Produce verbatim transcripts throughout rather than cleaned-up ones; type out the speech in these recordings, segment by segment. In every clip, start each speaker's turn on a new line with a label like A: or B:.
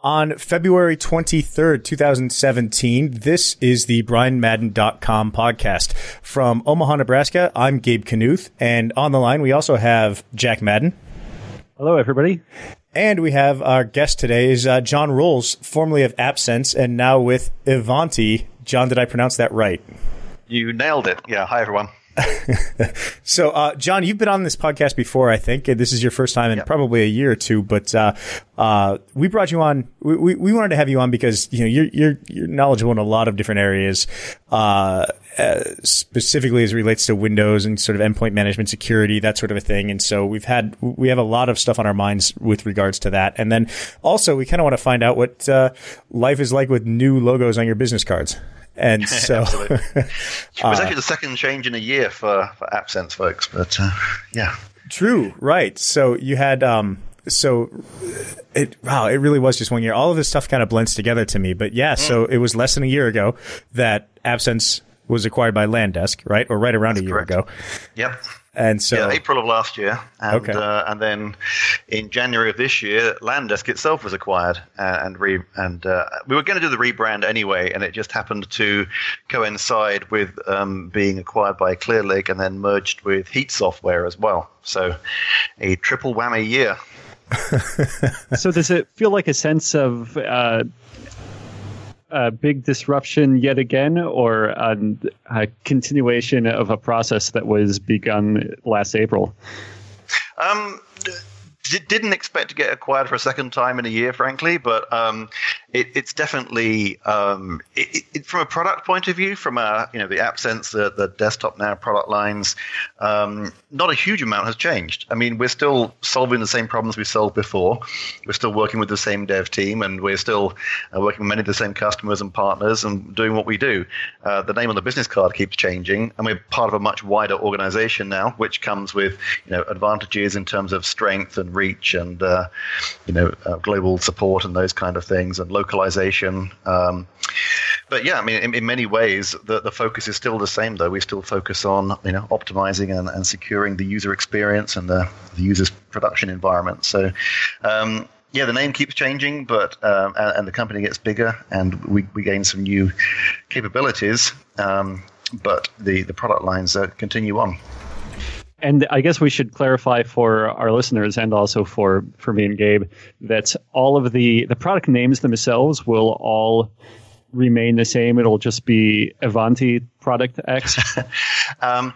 A: On February twenty-third, twenty seventeen, this is the Brian Madden dot com podcast. From Omaha, Nebraska, I'm Gabe Knuth, and on the line we also have Jack Madden.
B: Hello, everybody.
A: And we have our guest today is uh, John Rolls, formerly of AppSense and now with Ivanti. John, did I pronounce that right?
C: You nailed it. Yeah, hi, everyone.
A: So, uh, John, you've been on this podcast before, I think. This is your first time in yep. probably a year or two, but uh, uh, we brought you on. We, we, we wanted to have you on because you know you're you're, you're knowledgeable in a lot of different areas, uh, uh, specifically as it relates to Windows and sort of endpoint management, security, that sort of a thing. And so we've had we have a lot of stuff on our minds with regards to that. And then also we kind of want to find out what uh, life is like with new logos on your business cards. And so
C: it was actually the second change in a year for, for AppSense folks, but uh, yeah.
A: True, right. So you had, um, so it, wow, it really was just one year. All of this stuff kind of blends together to me, but yeah, mm. so it was less than a year ago that AppSense was acquired by Landesk, right? Or right around
C: That's
A: a year
C: correct.
A: ago.
C: Yep.
A: And so,
C: yeah, April of last year, and
A: okay.
C: uh, and then in January of this year, Landesk itself was acquired, uh, and re and uh, we were going to do the rebrand anyway, and it just happened to coincide with um, being acquired by Clearlake and then merged with Heat Software as well. So, a triple whammy year.
B: So does it feel like a sense of uh, a big disruption yet again, or a, a continuation of a process that was begun last April?
C: Um, d- didn't expect to get acquired for a second time in a year, frankly, but um, it, it's definitely um, it, it, from a product point of view, from a you know the AppSense, the, the Desktop Now product lines, um, not a huge amount has changed. I mean, we're still solving the same problems we solved before. We're still working with the same dev team, and we're still uh, working with many of the same customers and partners and doing what we do. Uh, the name on the business card keeps changing, and we're part of a much wider organization now, which comes with you know advantages in terms of strength and reach and uh, you know uh, global support and those kind of things and localization. Um, but yeah, I mean, in, in many ways, the, the focus is still the same, though. We still focus on you know optimizing and, and securing the user experience and the, the user's production environment. So um, yeah, the name keeps changing, but um, and, and the company gets bigger, and we, we gain some new capabilities. Um, but the, the product lines uh, continue on.
B: And I guess we should clarify for our listeners and also for, for me and Gabe that all of the, the product names themselves will all remain the same. It'll just be Ivanti Product X.
C: um,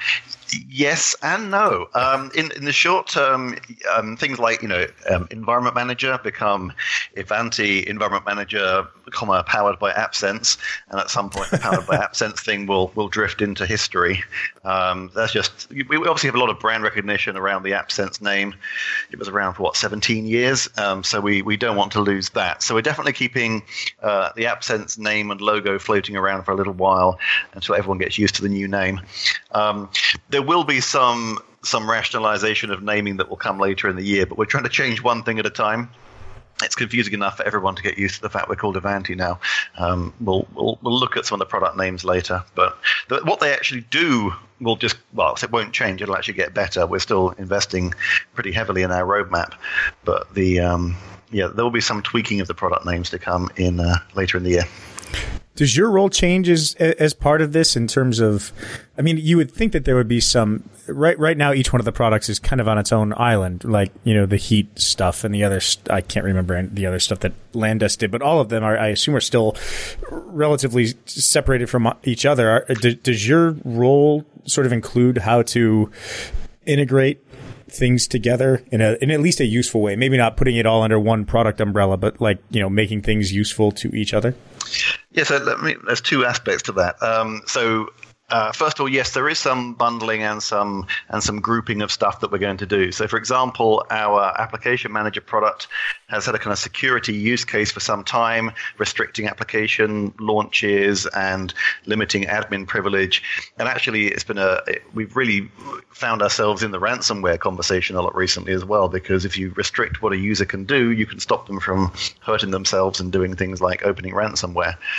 C: yes and no. Um, in in the short term, um, things like you know um, Environment Manager become Ivanti Environment Manager, comma powered by AppSense, and at some point the powered by AppSense thing will will drift into history. Um, that's just we obviously have a lot of brand recognition around the AppSense name. It was around for what seventeen years, um, so we we don't want to lose that. So we're definitely keeping uh, the AppSense name and logo floating around for a little while until everyone gets used to the new name. Um, there will be some some rationalization of naming that will come later in the year, but we're trying to change one thing at a time. It's confusing enough for everyone to get used to the fact we're called Ivanti now. Um, we'll, we'll we'll look at some of the product names later, but the, what they actually do will just well, it won't change. It'll actually get better. We're still investing pretty heavily in our roadmap, but the um, yeah, there will be some tweaking of the product names to come in uh, later in the year.
A: Does your role change as, as part of this in terms of, I mean, you would think that there would be some, right right now each one of the products is kind of on its own island, like, you know, the Heat stuff and the other, I can't remember the other stuff that Landesk did, but all of them are, I assume, are still relatively separated from each other. Are, does your role sort of include how to integrate things together in a in at least a useful way? Maybe not putting it all under one product umbrella, but like, you know, making things useful to each other?
C: Yeah, so let me, there's two aspects to that. Um, so Uh, first of all, yes, there is some bundling and some and some grouping of stuff that we're going to do. So, for example, our application manager product has had a kind of security use case for some time, restricting application launches and limiting admin privilege. And actually, it's been a we've really found ourselves in the ransomware conversation a lot recently as well, because if you restrict what a user can do, you can stop them from hurting themselves and doing things like opening ransomware.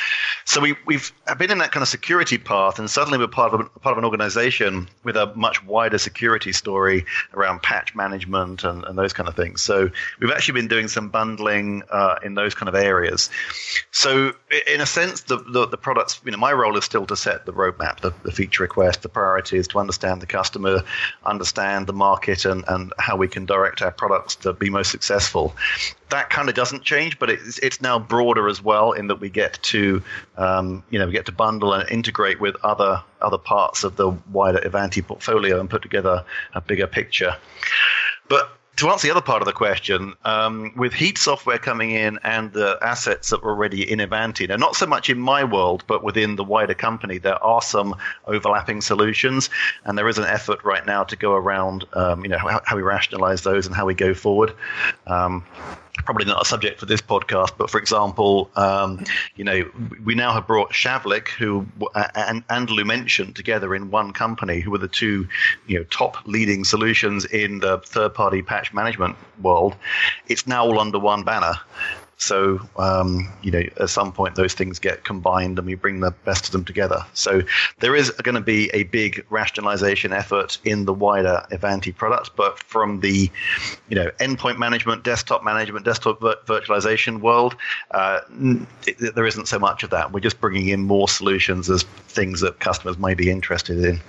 C: So we, we've been in that kind of security path, and suddenly we're part of a, part of an organization with a much wider security story around patch management and, and those kind of things. So we've actually been doing some bundling uh, in those kind of areas. So in a sense, the, the, the products, you know, my role is still to set the roadmap, the, the feature request, the priorities, to understand the customer, understand the market, and, and how we can direct our products to be most successful. That kind of doesn't change, but it's it's now broader as well, in that we get to um, you know we get to bundle and integrate with other other parts of the wider Ivanti portfolio and put together a bigger picture. But to answer the other part of the question, um, with Heat software coming in and the assets that were already in Ivanti, now not so much in my world, but within the wider company, there are some overlapping solutions, and there is an effort right now to go around, um, you know, how, how we rationalize those and how we go forward. Um, Probably not a subject for this podcast, but for example, um, you know, we now have brought Shavlik, who and, and Lumention together in one company, who were the two, you know, top leading solutions in the third-party patch management world. It's now all under one banner. So, um, you know, at some point those things get combined and we bring the best of them together. So there is going to be a big rationalization effort in the wider Ivanti product, but from the, you know, endpoint management, desktop management, desktop vir- virtualization world, uh, it, there isn't so much of that. We're just bringing in more solutions as things that customers may be interested in.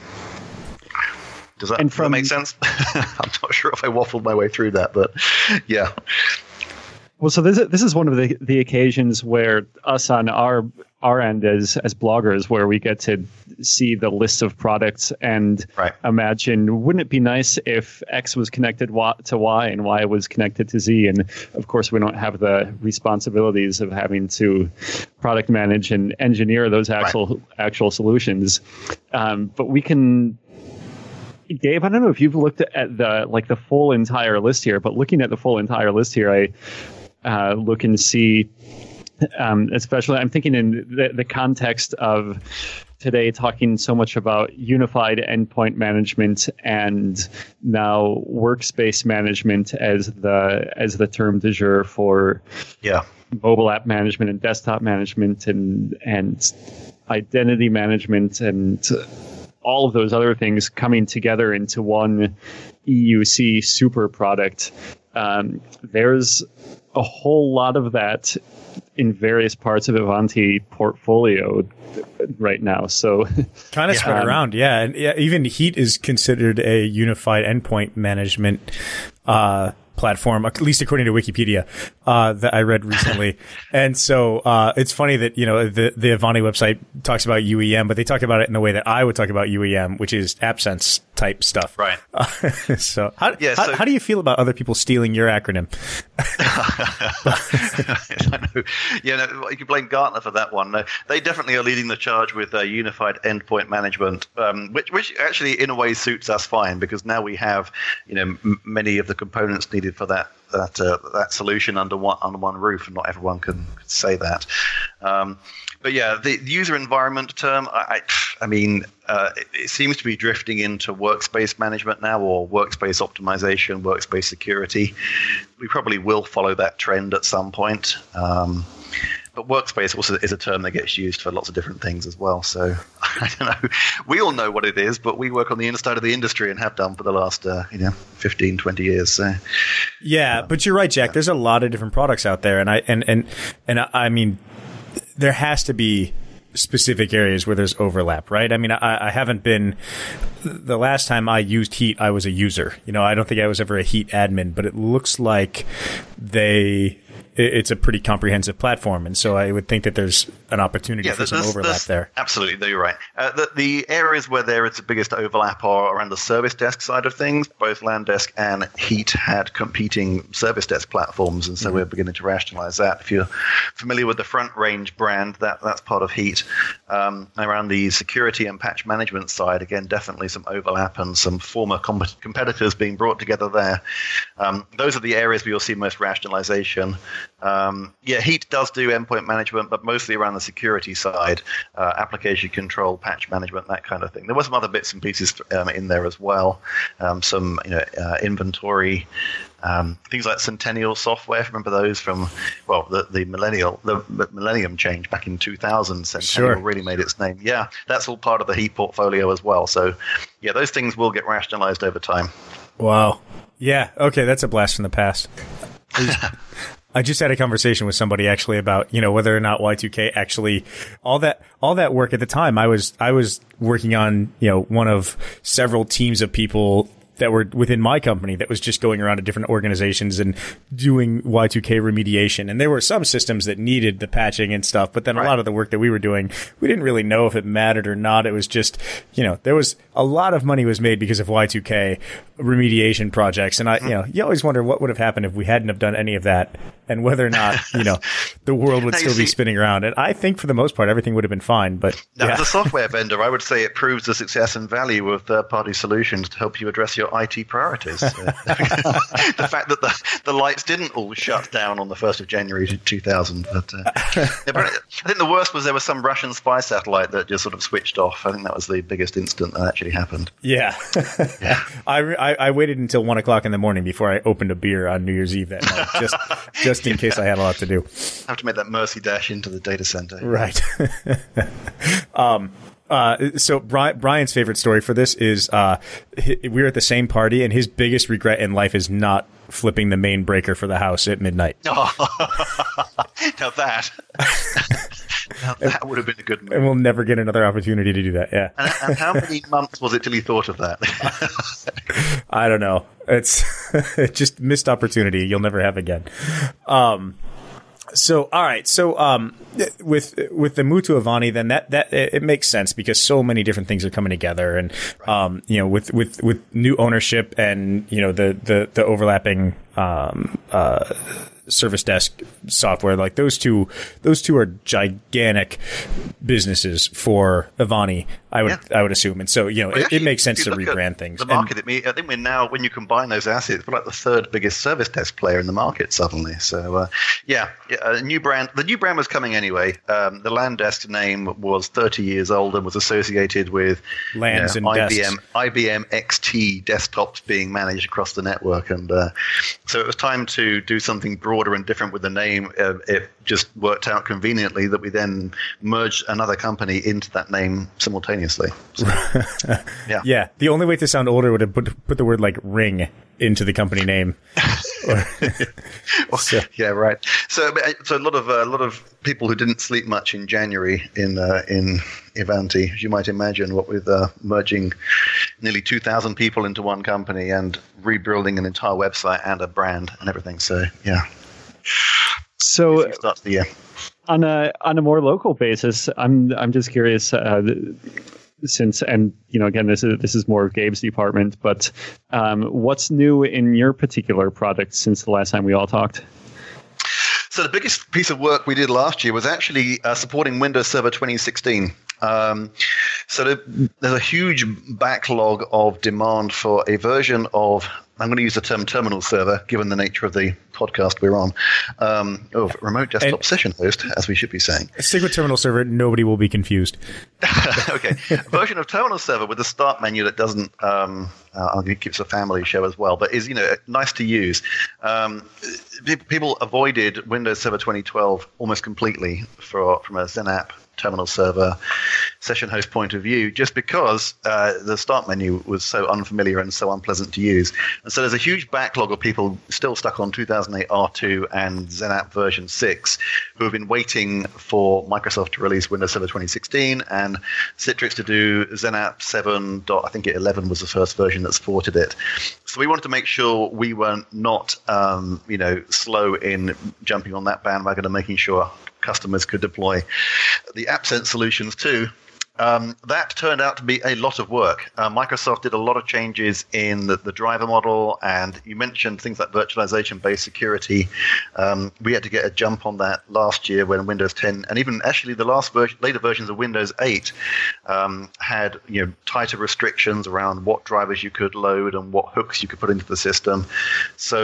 C: Does that, and from, does that make sense? I'm not sure if I waffled my way through that, but yeah.
B: Well, so this is, this is one of the, the occasions where us on our our end as as bloggers, where we get to see the list of products and
C: right.
B: imagine, wouldn't it be nice if X was connected to Y and Y was connected to Z? And of course, we don't have the responsibilities of having to product manage and engineer those actual right. actual solutions. Um, but we can. Gabe, I don't know if you've looked at the like the full entire list here, but looking at the full entire list here, I uh, look and see, um, especially I'm thinking in the, the context of today talking so much about unified endpoint management and now workspace management as the as the term du jour for
C: yeah.
B: mobile app management and desktop management and and identity management and all of those other things coming together into one E U C super product. Um, there's a whole lot of that in various parts of Ivanti portfolio right now. So
A: kind of
B: yeah.
A: spread around. Yeah. And yeah, even Heat is considered a unified endpoint management, uh, platform, at least according to Wikipedia, uh, that I read recently. And so, uh, it's funny that, you know, the, the Ivanti website talks about U E M, but they talk about it in the way that I would talk about U E M, which is AppSense type stuff.
C: Right.
A: Uh, so, how,
C: yeah,
A: how,
C: so
A: how do you feel about other people stealing your acronym?
C: I know. Yeah, no, you can blame Gartner for that one. No, they definitely are leading the charge with uh, unified endpoint management, um, which, which actually in a way suits us fine, because now we have, you know, m- many of the components needed for that that uh, that solution under one under one roof, and not everyone can say that. Um, but yeah, the, the user environment term, I, I mean, uh, it, it seems to be drifting into workspace management now, or workspace optimization, workspace security. We probably will follow that trend at some point. Um, But workspace also is a term that gets used for lots of different things as well. So I don't know. We all know what it is, but we work on the inside of the industry and have done for the last, uh, you know, fifteen, twenty years. So
A: yeah, um, but you're right, Jack. Yeah. There's a lot of different products out there, and I and and and I, I mean, there has to be specific areas where there's overlap, right? I mean, I, I haven't been. The last time I used Heat, I was a user. You know, I don't think I was ever a Heat admin, but it looks like they. It's a pretty comprehensive platform, and so I would think that there's an opportunity yeah, for some overlap there.
C: Absolutely, you're right. Uh, the, the areas where there is the biggest overlap are around the service desk side of things. Both LANDesk and Heat had competing service desk platforms, and so mm-hmm. we're beginning to rationalize that. If you're familiar with the Front Range brand, that that's part of Heat. Um, around the security and patch management side, again, definitely some overlap and some former comp- competitors being brought together there. Um, those are the areas where you'll see most rationalization. Um, yeah, Heat does do endpoint management, but mostly around the security side, uh, application control, patch management, that kind of thing. There were some other bits and pieces um, in there as well. Um, some you know uh, inventory. Um, things like Centennial software, remember those from, well, the, the millennial, the millennium change back in two thousand. Centennial
A: Sure.
C: really made its name. Yeah, that's all part of the Heat portfolio as well. So, yeah, those things will get rationalized over time.
A: Wow. Yeah. Okay. That's a blast from the past. I just had a conversation with somebody actually about, you know, whether or not Y two K actually, all that, all that work at the time. I was, I was working on, you know, one of several teams of people that were within my company that was just going around to different organizations and doing Y two K remediation. And there were some systems that needed the patching and stuff, but then
C: Right.
A: a lot of the work that we were doing, we didn't really know if it mattered or not. It was just, you know, there was a lot of money was made because of Y two K remediation projects. And I, you know, you always wonder what would have happened if we hadn't have done any of that and whether or not, you know, the world would
C: Now, you
A: still be
C: see-
A: spinning around. And I think for the most part, everything would have been fine, but
C: Now,
A: yeah.
C: as a software vendor, I would say it proves the success and value of third-party solutions to help you address your I T priorities. Uh, the fact that the, the lights didn't all shut down on the first of January two thousand. But, uh, yeah, but I think the worst was there was some Russian spy satellite that just sort of switched off. I think that was the biggest incident that actually happened.
A: Yeah.
C: Yeah.
A: I, I, I waited until one o'clock in the morning before I opened a beer on New Year's Eve that night, just, just in case I had a lot to do.
C: Have to make that mercy dash into the data center.
A: Right. um, uh, so Brian, Brian's favorite story for this is, uh, he, we were at the same party and his biggest regret in life is not flipping the main breaker for the house at midnight.
C: Oh. Now that, now that would have been a good move.
A: And we'll never get another opportunity to do that. Yeah.
C: And, and how many months was it till he thought of that?
A: I don't know. It's just missed opportunity you'll never have again. Um, so, all right. So, um, with, with the move to Avani, then that, that, it, it makes sense because so many different things are coming together and, um, you know, with, with, with new ownership and, you know, the, the, the overlapping, um, uh, Service Desk software, like those two, those two are gigantic businesses for Avani, I would,
C: Yeah.
A: I would assume. And so, you know,
C: Well,
A: it,
C: actually,
A: it makes sense
C: if
A: to
C: you look at
A: rebrand things.
C: The
A: And-
C: market, I mean, I think we're now, when you combine those assets, we're like the third biggest service desk player in the market suddenly. So, uh, yeah, yeah, a new brand. The new brand was coming anyway. Um, the LANdesk name was thirty years old and was associated with
A: LANs
C: you know,
A: and
C: I B M,
A: desks.
C: I B M X T desktops being managed across the network, and uh, so it was time to do something broader and different with the name. Uh, it just worked out conveniently that we then merged another company into that name simultaneously. So, yeah.
A: Yeah, the only way to sound older would have put, put the word like ring into the company name. So-
C: Yeah, right. So, so a lot of uh, a lot of people who didn't sleep much in January in uh, in Ivanti, as you might imagine, what with uh, merging nearly two thousand people into one company and rebuilding an entire website and a brand and everything. So, yeah,
B: So
C: it starts the year.
B: on a on a more local basis, I'm I'm just curious. Uh, since and you know again this is this is more of Gabe's department, but um, what's new in your particular product since the last time we all talked?
C: So the biggest piece of work we did last year was actually uh, supporting Windows Server twenty sixteen. Um, so there, there's a huge backlog of demand for a version of, I'm going to use the term terminal server, given the nature of the podcast we're on, um, of remote desktop
A: And-
C: session host, as we should be saying.
A: Stick with terminal server. Nobody will be confused.
C: Okay, a version of terminal server with a start menu that doesn't, um, uh, I'll keep it a family show as well, but is, you know, nice to use. Um, pe- people avoided Windows Server twenty twelve almost completely for, from a XenApp terminal server session host point of view, just because uh, the start menu was so unfamiliar and so unpleasant to use. And so there's a huge backlog of people still stuck on two thousand eight R two and XenApp version six who have been waiting for Microsoft to release Windows Server twenty sixteen and Citrix to do XenApp seven. I think eleven was the first version that supported it. So we wanted to make sure we were not, um, you know, slow in jumping on that bandwagon and making sure customers could deploy the AppSense solutions too. Um, that turned out to be a lot of work. Uh, Microsoft did a lot of changes in the, the driver model, and you mentioned things like virtualization-based security. Um, we had to get a jump on that last year when Windows ten, and even actually the last ver- later versions of Windows eight um, had you know tighter restrictions around what drivers you could load and what hooks you could put into the system. So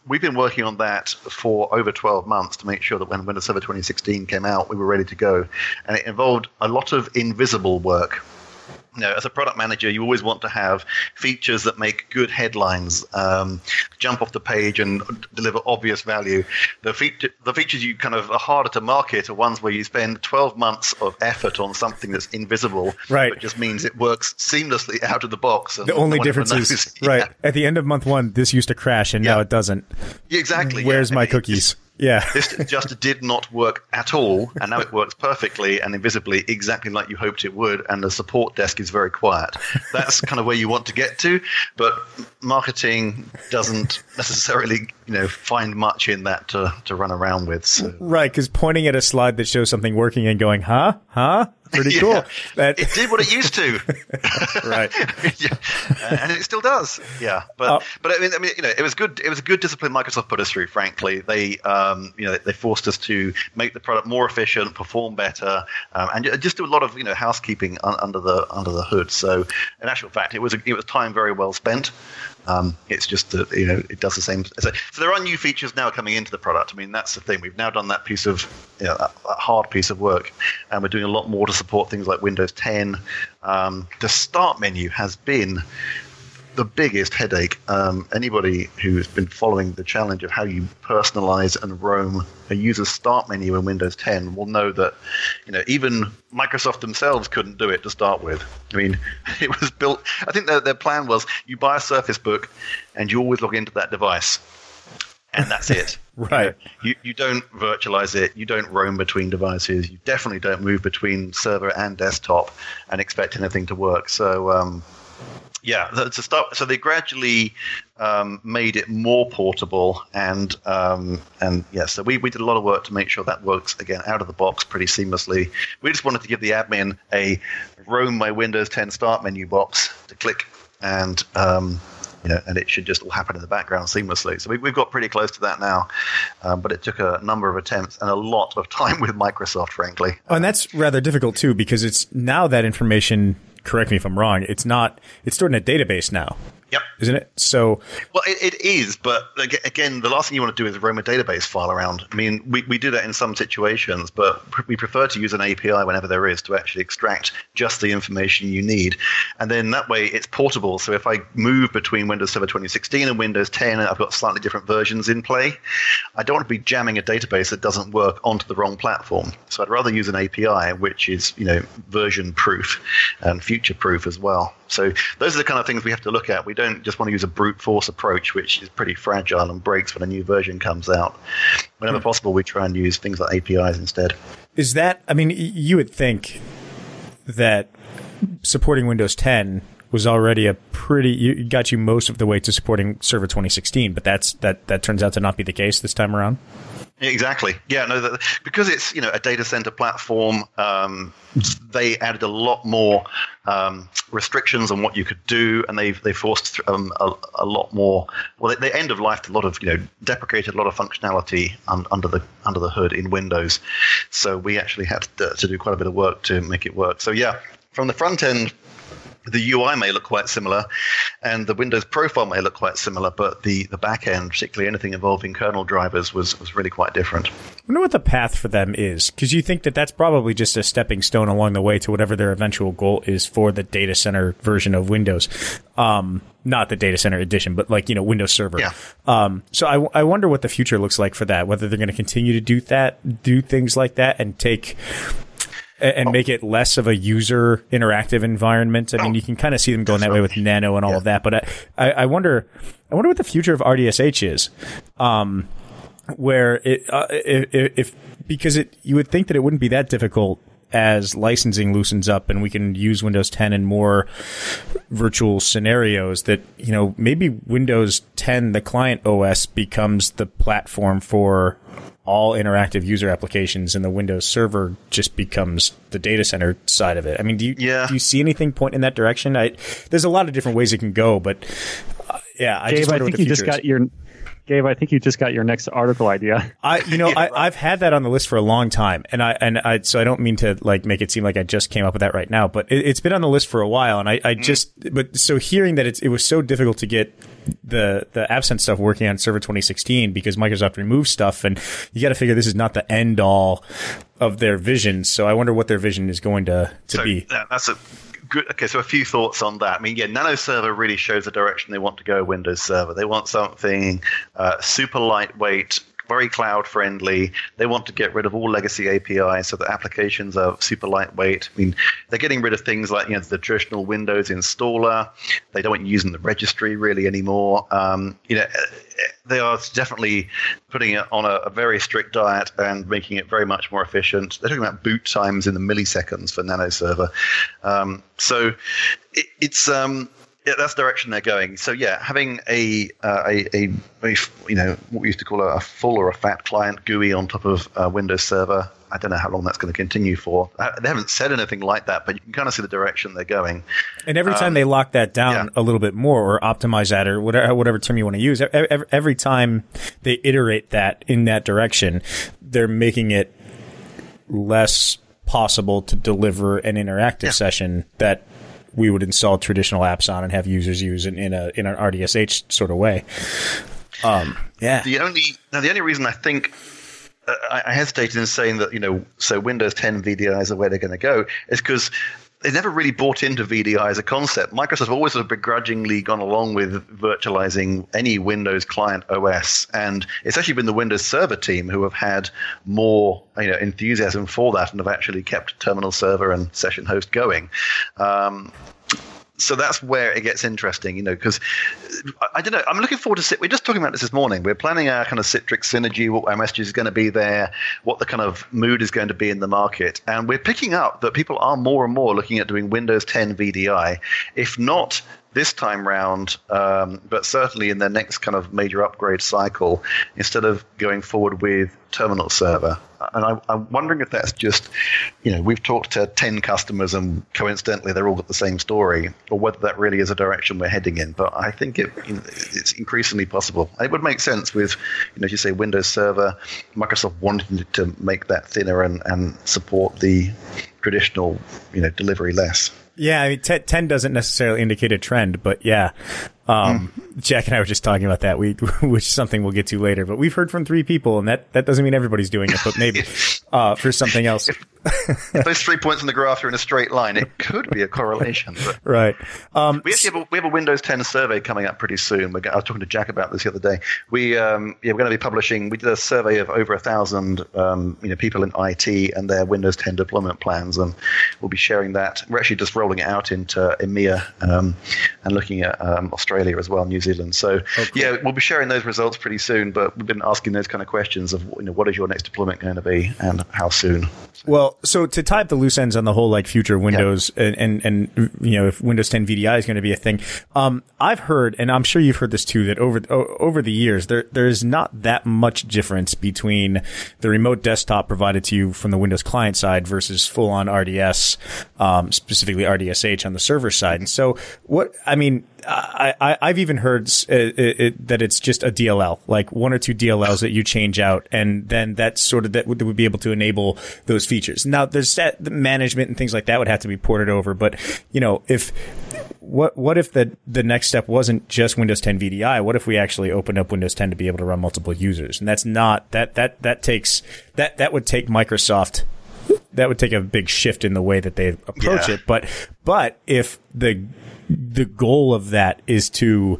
C: we've been working on that for over twelve months to make sure that when Windows Server twenty sixteen came out, we were ready to go. And it involved a lot of invisible work. You know, as a product manager, you always want to have features that make good headlines, um, jump off the page and deliver obvious value. The, feature, the features you kind of are harder to market are ones where you spend twelve months of effort on something that's invisible,
A: right.
C: but just means it works seamlessly out of the box. And
A: the only
C: no
A: difference is, right, yeah. At the end of month one, this used to crash, and yeah. now it doesn't.
C: Exactly.
A: Where's
C: yeah.
A: my
C: I mean,
A: cookies? Yeah.
C: This just did not work at all, and now it works perfectly and invisibly, exactly like you hoped it would, and the support desk is very quiet. That's kind of where you want to get to, but marketing doesn't necessarily, you know, find much in that to, to run around with. So.
A: Right, because pointing at a slide that shows something working and going, huh? Huh? Pretty
C: yeah,
A: cool. That
C: it did what it used to,
A: right?
C: yeah. And it still does. Yeah, but oh. but I mean, I mean, you know, it was good. It was a good discipline Microsoft put us through. Frankly, they um, you know they forced us to make the product more efficient, perform better, um, and just do a lot of you know housekeeping un- under the under the hood. So, in actual fact, it was a, it was time very well spent. Um, it's just that you know it does the same. So, so there are new features now coming into the product. I mean, that's the thing. We've now done that piece of you know, that, that hard piece of work, and we're doing a lot more to support things like Windows ten. Um, the start menu has been the biggest headache. Um, anybody who's been following the challenge of how you personalize and roam a user's start menu in Windows ten will know that you know even Microsoft themselves couldn't do it to start with. I mean, it was built. I think their their plan was you buy a Surface Book and you always log into that device, and that's it.
A: Right.
C: You you don't virtualize it. You don't roam between devices. You definitely don't move between server and desktop and expect anything to work. So. Um, Yeah, to start, so they gradually um, made it more portable, and um, and yeah, so we, we did a lot of work to make sure that works again out of the box pretty seamlessly. We just wanted to give the admin a roam my Windows ten start menu box to click, and um, you know, and it should just all happen in the background seamlessly. So we, we've got pretty close to that now, um, but it took a number of attempts and a lot of time with Microsoft, frankly.
A: Oh, and that's rather difficult too, because it's now that information. Correct me if I'm wrong. It's not. It's stored in a database now.
C: Yep.
A: Isn't it? So.
C: Well, it, it is, but again, the last thing you want to do is roam a database file around. I mean, we, we do that in some situations, but we prefer to use an A P I whenever there is to actually extract just the information you need. And then that way it's portable. So if I move between Windows Server twenty sixteen and Windows ten, I've got slightly different versions in play. I don't want to be jamming a database that doesn't work onto the wrong platform. So I'd rather use an A P I, which is, you know, version proof and future proof as well. So those are the kind of things we have to look at. We don't just want to use a brute force approach, which is pretty fragile and breaks when a new version comes out. Whenever possible, we try and use things like A P Is instead.
A: Is that, I mean, you would think that supporting Windows ten was already a pretty, you got you most of the way to supporting Server twenty sixteen, but that's that that turns out to not be the case this time around?
C: Exactly. Yeah, no, that, because it's you know a data center platform, um, they added a lot more um, restrictions on what you could do, and they've they forced um, a, a lot more. Well, they, they end of life a lot of you know deprecated a lot of functionality un, under the under the hood in Windows. So we actually had to, to do quite a bit of work to make it work. So yeah, from the front end. The U I may look quite similar, and the Windows profile may look quite similar, but the, the back end, particularly anything involving kernel drivers, was, was really quite different.
A: I wonder what the path for them is, because you think that that's probably just a stepping stone along the way to whatever their eventual goal is for the data center version of Windows. Um, not the data center edition, but like, you know, Windows Server.
C: Yeah.
A: Um, so I, I wonder what the future looks like for that, whether they're going to continue to do that, do things like that, and take... And make it less of a user interactive environment. I mean, you can kind of see them going that way with Nano and all
C: yeah.
A: of that. But I, I, I wonder, I wonder what the future of R D S H is, um, where it, uh, if, if because it, you would think that it wouldn't be that difficult as licensing loosens up and we can use Windows ten in more virtual scenarios. That you know maybe Windows ten, the client O S, becomes the platform for all interactive user applications, and the Windows Server just becomes the data center side of it. I mean, do you
C: yeah.
A: do you see anything point in that direction? I, there's a lot of different ways it can go, but uh, yeah, I
B: Gabe,
A: just
B: I
A: wonder
B: think
A: what the
B: you just
A: future
B: got
A: is.
B: your Gabe, I think you just got your next article idea.
A: I, you know,
C: Yeah, right.
A: I, I've had that on the list for a long time, and I and I so I don't mean to like make it seem like I just came up with that right now, but it, it's been on the list for a while, and I, I mm. just but so hearing that it's, it was so difficult to get the the AppSense stuff working on Server twenty sixteen because Microsoft removed stuff, and you got to figure this is not the end all of their vision. So I wonder what their vision is going to to
C: so,
A: be.
C: Yeah, that's a good. Okay, so a few thoughts on that. I mean, yeah, Nano Server really shows the direction they want to go. Windows Server, they want something uh, super lightweight, very cloud friendly. They want to get rid of all legacy A P Is so that applications are super lightweight. I mean, they're getting rid of things like, you know, the traditional Windows installer. They don't want you using the registry really anymore. Um, you know, they are definitely putting it on a, a very strict diet and making it very much more efficient. They're talking about boot times in the milliseconds for Nano Server. Um, so it, it's um, yeah, that's the direction they're going. So yeah, having a uh, a, a, a you know what we used to call a, a full or a fat client G U I on top of uh, Windows Server. I don't know how long that's going to continue for. They haven't said anything like that, but you can kind of see the direction they're going.
A: And every time
C: um,
A: they lock that down
C: yeah.
A: a little bit more or optimize that or whatever, whatever term you want to use, every, every time they iterate that in that direction, they're making it less possible to deliver an interactive yeah. session that we would install traditional apps on and have users use in, in a in an R D S H sort of way. Um, yeah.
C: The only now the only reason I think uh, I, I hesitated in saying that, you know, so Windows ten V D I is the way they're going to go is because they never really bought into V D I as a concept. Microsoft always sort of begrudgingly gone along with virtualizing any Windows client O S, and it's actually been the Windows Server team who have had more, you know, enthusiasm for that and have actually kept Terminal Server and Session Host going. Um, So that's where it gets interesting, you know, because I, I don't know. I'm looking forward to sit. We're just talking about this this morning. We're planning our kind of Citrix synergy, what our message is going to be there, what the kind of mood is going to be in the market. And we're picking up that people are more and more looking at doing Windows ten V D I, if not this time round, um, but certainly in their next kind of major upgrade cycle, instead of going forward with Terminal Server. And I, I'm wondering if that's just, you know, we've talked to ten customers and coincidentally they're all got the same story, or whether that really is a direction we're heading in. But I think it, you know, it's increasingly possible. It would make sense with, you know, as you say, Windows Server, Microsoft wanting to make that thinner and, and support the traditional, you know, delivery less.
A: Yeah, I mean, ten doesn't necessarily indicate a trend, but yeah. Um, mm. Jack and I were just talking about that, we, which is something we'll get to later. But we've heard from three people, and that, that doesn't mean everybody's doing it, but maybe uh, for something else.
C: If, if those three points in the graph are in a straight line, it could be a correlation. But
A: right. Um,
C: we actually have a, we have a Windows ten survey coming up pretty soon. We're, I was talking to Jack about this the other day. We um, yeah, we're going to be publishing. We did a survey of over a thousand um, you know people in I T and their Windows ten deployment plans, and we'll be sharing that. We're actually just rolling it out into EMEA um, and looking at um, Australia as well, New Zealand. So oh, cool. yeah, we'll be sharing those results pretty soon. But we've been asking those kind of questions of, you know, what is your next deployment going to be and how soon. So.
A: Well, so to tie up the loose ends on the whole like future Windows yeah. and, and and you know if Windows ten V D I is going to be a thing, um, I've heard, and I'm sure you've heard this too, that over over the years there there is not that much difference between the remote desktop provided to you from the Windows client side versus full on R D S, um, specifically R D S H on the server side. And so what I mean. I, I, I've even heard it, it, that it's just a D L L, like one or two D L Ls that you change out, and then that's sort of that would, would be able to enable those features. Now, there's that the management and things like that would have to be ported over, but you know, if what what if the the next step wasn't just Windows ten V D I? What if we actually opened up Windows ten to be able to run multiple users? And that's not that that that takes that that would take Microsoft. That would take a big shift in the way that they approach yeah. it. But but if the the goal of that is to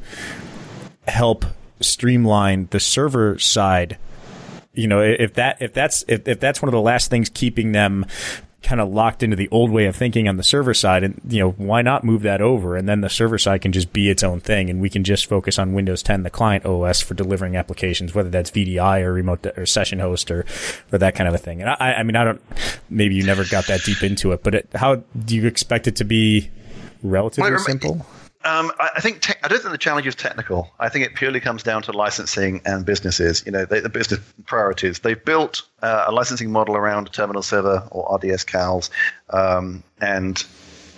A: help streamline the server side, you know, if that if that's if, if that's one of the last things keeping them kind of locked into the old way of thinking on the server side, and you know, why not move that over, and then the server side can just be its own thing, and we can just focus on Windows ten, the client O S, for delivering applications, whether that's V D I or remote de- or session host or or that kind of a thing. And I, I mean, I don't. Maybe you never got that deep into it, but it, how do you expect it to be relatively well, simple?
C: Um, I think te- I don't think the challenge is technical. I think it purely comes down to licensing and businesses. You know, they, the business priorities. They've built uh, a licensing model around a terminal server or R D S C A Ls, um, and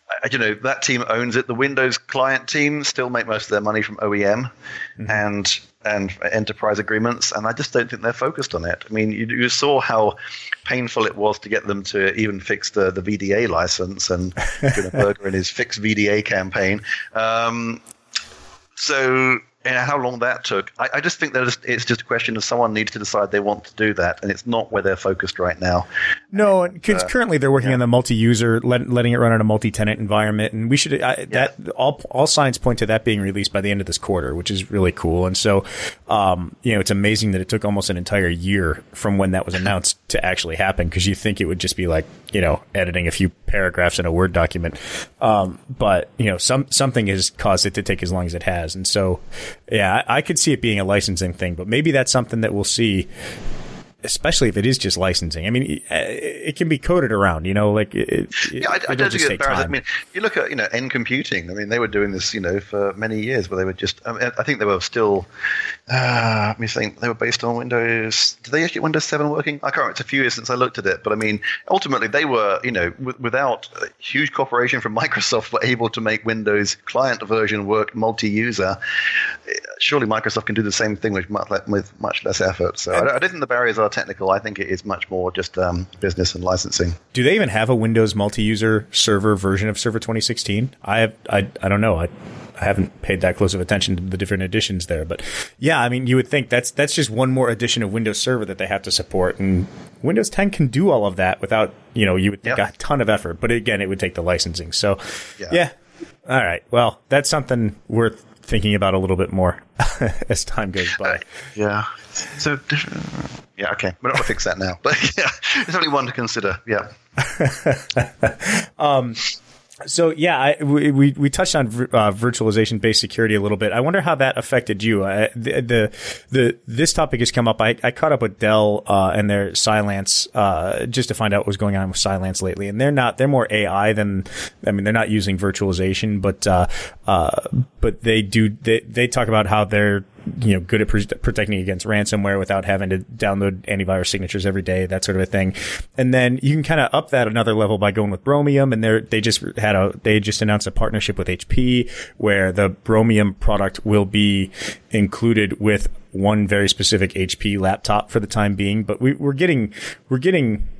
C: I, you know, that team owns it. The Windows client team still make most of their money from O E M mm-hmm. and and enterprise agreements, and I just don't think they're focused on it. I mean, you, you saw how painful it was to get them to even fix the, the V D A license, and Gunnar Berger in his Fix V D A campaign. Um, so... And how long that took, I, I just think that it's just a question of someone needs to decide they want to do that, and it's not where they're focused right now.
A: No, because uh, currently they're working yeah. on the multi-user, let, letting it run on a multi-tenant environment, and we should I, that yeah. all all signs point to that being released by the end of this quarter, which is really cool. And so, um, you know, it's amazing that it took almost an entire year from when that was announced to actually happen, because you think it would just be like, you know, editing a few paragraphs in a Word document, um, but you know, some something has caused it to take as long as it has, and so. Yeah, I, I could see it being a licensing thing, but maybe that's something that we'll see, especially if it is just licensing. I mean, it, it can be coded around, you know, like it,
C: yeah, I, I don't think it's I mean, you look at, you know, N Computing. I mean, they were doing this, you know, for many years, where they were just. I, mean, I think they were still. Uh, let me think. They were based on Windows. Did they actually get Windows seven working? I can't remember. It's a few years since I looked at it, but I mean, ultimately, they were, you know, w- without a huge corporation from Microsoft, were able to make Windows client version work multi-user. Surely Microsoft can do the same thing with much, with much less effort. So I, I don't think the barriers are technical. I think it is much more just um, business and licensing.
A: Do they even have a Windows multi-user server version of Server twenty sixteen? I have, I I don't know. I I haven't paid that close of attention to the different editions there, but yeah, I mean, you would think that's that's just one more edition of Windows Server that they have to support, and Windows ten can do all of that without, you know, you would think yep. a ton of effort, but again, it would take the licensing. So yeah. yeah, all right, well, that's something worth thinking about a little bit more as time goes by.
C: Uh, yeah. So, yeah, okay. We're not going to fix that now. But, yeah, it's only one to consider. Yeah.
A: um, so, yeah, I, we, we we touched on uh, virtualization-based security a little bit. I wonder how that affected you. I, the, the the this topic has come up. I, I caught up with Dell uh, and their Cylance uh, just to find out what was going on with Cylance lately. And they're not they're more A I than I mean they're not using virtualization, but uh, uh, but they do they they talk about how they're you know, good at pre- protecting against ransomware without having to download antivirus signatures every day, that sort of a thing. And then you can kind of up that another level by going with Bromium. And they they just had a, they just announced a partnership with H P where the Bromium product will be included with one very specific H P laptop for the time being. But we, we're getting, we're getting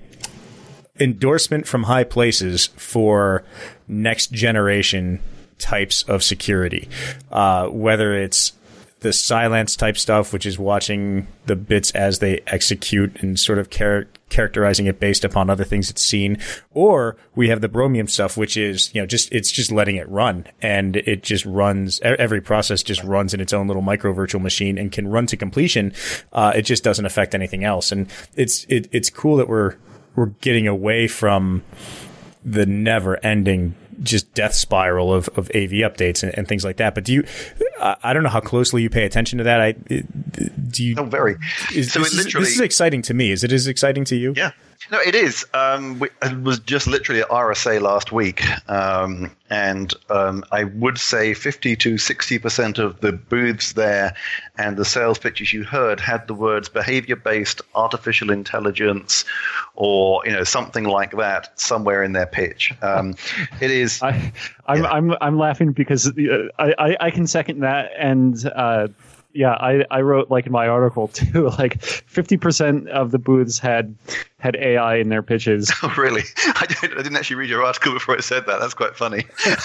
A: endorsement from high places for next generation types of security, uh, whether it's the Cylance type stuff, which is watching the bits as they execute and sort of char- characterizing it based upon other things it's seen. Or we have the Bromium stuff, which is, you know, just, it's just letting it run, and it just runs, every process just runs in its own little micro virtual machine and can run to completion. Uh, it just doesn't affect anything else. And it's, it, it's cool that we're, we're getting away from the never ending just death spiral of, of A V updates and, and things like that. But do you, uh, I don't know how closely you pay attention to that. I, do you,
C: oh, very.
A: Is,
C: so
A: this,
C: it literally,
A: is, this is exciting to me. Is it as exciting to you?
C: Yeah. No, it is. Um, we, I was just literally at R S A last week, um, and um, I would say fifty to sixty percent of the booths there and the sales pitches you heard had the words behavior-based artificial intelligence or, you know, something like that somewhere in their pitch. Um, it is.
B: I, I'm, yeah. I'm, I'm laughing because uh, I, I, I can second that, and uh, yeah, I, I wrote like in my article too, like fifty percent of the booths had had A I in their pitches.
C: Oh, really? I didn't, I didn't actually read your article before I said that. That's quite funny.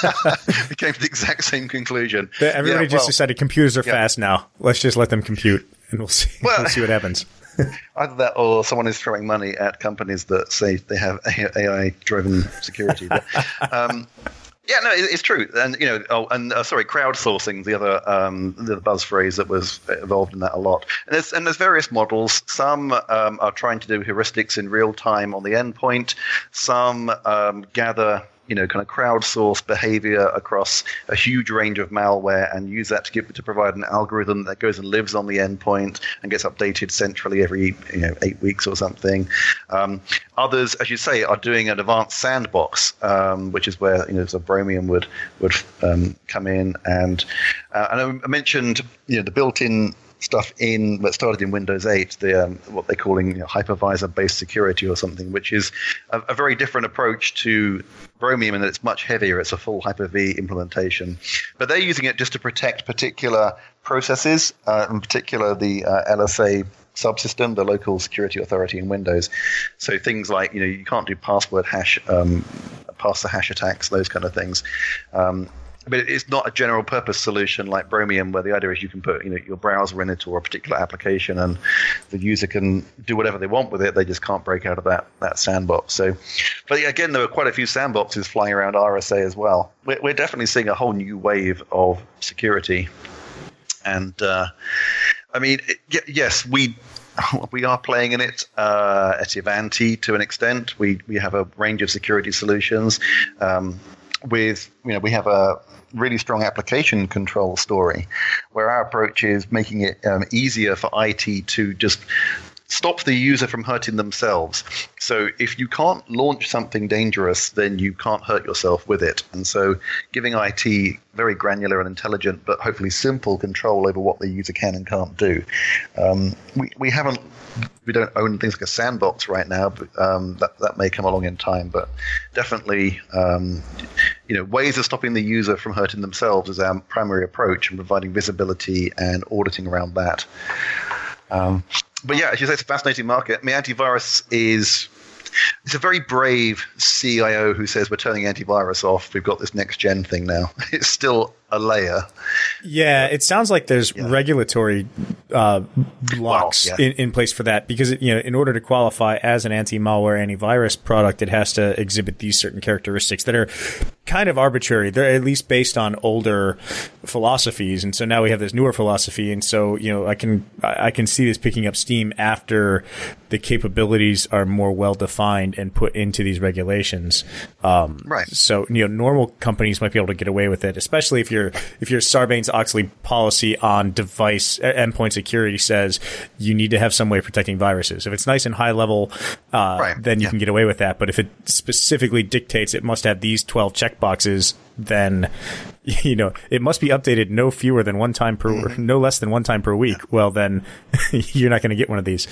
C: We came to the exact same conclusion.
A: Everybody yeah, just well, decided computers are yeah. fast now. Let's just let them compute, and we'll see. Well, we'll see what happens.
C: Either that, or someone is throwing money at companies that say they have A I-driven security. But, um, Yeah, no, it's true, and you know, oh, and uh, sorry, crowdsourcing, the other um, the buzz phrase that was involved in that a lot. And there's and there's various models. Some um, are trying to do heuristics in real time on the endpoint. Some um, gather, you know, kind of crowdsource behavior across a huge range of malware and use that to give to provide an algorithm that goes and lives on the endpoint and gets updated centrally every, you know, eight weeks or something. Um, others, as you say, are doing an advanced sandbox, um, which is where, you know, so Bromium would would um, come in. And uh, and I mentioned, you know, the built-in stuff in that started in Windows eight, the um, what they're calling you know, hypervisor-based security or something, which is a, a very different approach to Bromium in that it's much heavier. It's a full Hyper-V implementation. But they're using it just to protect particular processes, uh, in particular the uh, L S A subsystem, the local security authority in Windows. So things like, you know, you can't do password hash, um, pass the hash attacks, those kind of things. Um, but it's not a general purpose solution like Bromium, where the idea is you can put, you know, your browser in it or a particular application, and the user can do whatever they want with it. They just can't break out of that that sandbox. So, but again, there are quite a few sandboxes flying around R S A as well. We're, we're definitely seeing a whole new wave of security. And uh, I mean, it, yes, we we are playing in it uh, at Ivanti to an extent. We we have a range of security solutions. Um, with you know, we have a really strong application control story, where our approach is making it um, easier for I T to just stop the user from hurting themselves. So if you can't launch something dangerous, then you can't hurt yourself with it. And so giving I T very granular and intelligent, but hopefully simple control over what the user can and can't do. Um, we, we haven't, we don't own things like a sandbox right now, but um, that, that may come along in time. But definitely, um, you know, ways of stopping the user from hurting themselves is our primary approach, and providing visibility and auditing around that. Um, But yeah, as you say, it's a fascinating market. I mean, antivirus is it's a very brave C I O who says we're turning antivirus off. We've got this next gen thing now. It's still a layer.
A: Yeah, it sounds like there's yeah. regulatory uh, blocks well, yeah. in, in place for that, because it, you know, in order to qualify as an anti-malware antivirus product, it has to exhibit these certain characteristics that are kind of arbitrary. They're at least based on older philosophies, and so now we have this newer philosophy. And so, you know, I can I can see this picking up steam after the capabilities are more well defined and put into these regulations. Um,
C: right.
A: So, you know, normal companies might be able to get away with it, especially if you're if your Sarbanes-Oxley policy on device endpoint security says you need to have some way of protecting viruses. If it's nice and high level, uh, right. then you yeah. can get away with that. But if it specifically dictates it must have these twelve checkboxes, then, you know, it must be updated no fewer than one time per, mm-hmm. no less than one time per week. Well, then you're not going to get one of these.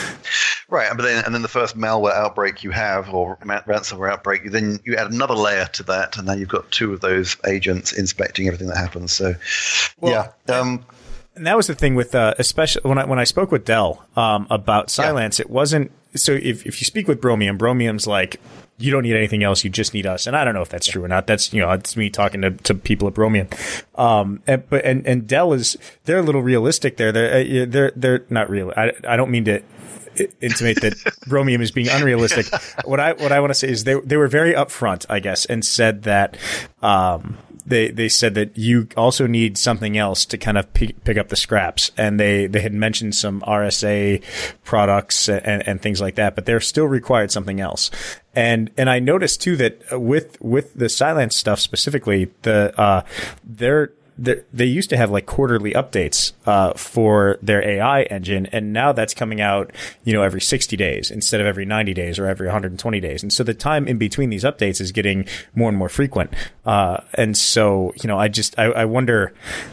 C: Right, but then and then the first malware outbreak you have, or ransomware outbreak, then you add another layer to that, and now you've got two of those agents inspecting everything that happens. So, well, yeah. Um,
A: and that was the thing with, uh, especially when I when I spoke with Dell um, about Cylance, yeah. it wasn't so. If if you speak with Bromium, Bromium's like, you don't need anything else. You just need us. And I don't know if that's true or not. That's, you know, it's me talking to, to people at Bromium. Um, and, but, and, and Dell is, they're a little realistic there. They're, they're, they're not real. I, I don't mean to intimate that Bromium is being unrealistic. What I, what I want to say is they, they were very upfront, I guess, and said that, um, They they said that you also need something else to kind of pick, pick up the scraps, and they, they had mentioned some R S A products and, and things like that, but they're still required something else. And and I noticed too that with with the Cylance stuff specifically, the uh they're They, they used to have like quarterly updates uh, for their A I engine, and now that's coming out, you know, every sixty days instead of every ninety days or every one hundred twenty days. And so the time in between these updates is getting more and more frequent. Uh, and so, you know, I just I, I wonder,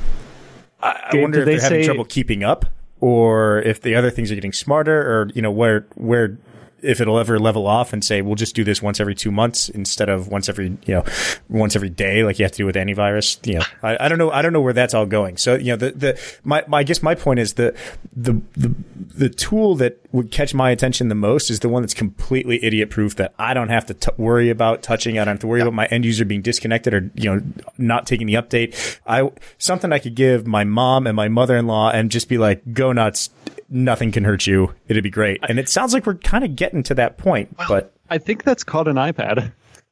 A: I, I wonder if they're having trouble keeping up, or if the other things are getting smarter, or you know, where where. if it'll ever level off and say, we'll just do this once every two months instead of once every, you know, once every day, like you have to do with antivirus. You know, I, I don't know. I don't know where that's all going. So, you know, the, the, my, my, I guess my point is the, the, the, the tool that would catch my attention the most is the one that's completely idiot proof, that I don't have to t- worry about touching. I don't have to worry yep. about my end user being disconnected or, you know, not taking the update. I, something I could give my mom and my mother-in-law and just be like, go nuts. Nothing can hurt you. It'd be great. And it sounds like we're kind of getting to that point, well, but
B: I think that's called an iPad.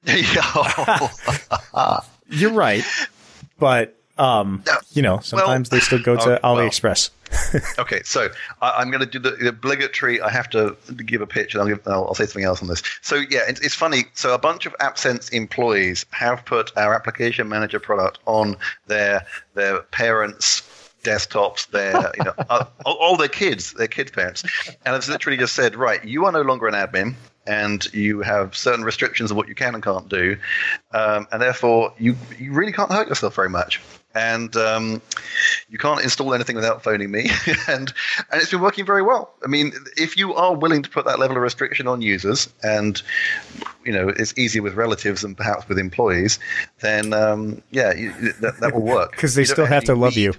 A: You're right. But, um, no. you know, sometimes well, they still go to uh, AliExpress.
C: Well, okay. So I, I'm going to do the, the obligatory, I have to give a pitch and I'll, give, I'll, I'll say something else on this. So yeah, it's, it's funny. So a bunch of AppSense employees have put our application manager product on their, their parents' desktops, their, you know, uh, all, all their kids, their kids' parents, and it's literally just said, right, you are no longer an admin, and you have certain restrictions of what you can and can't do, um, and therefore you you really can't hurt yourself very much. and um, you can't install anything without phoning me, and and it's been working very well. I mean, if you are willing to put that level of restriction on users, and you know it's easier with relatives than perhaps with employees, then um, yeah, you, that, that will work.
A: Because they still have to love you.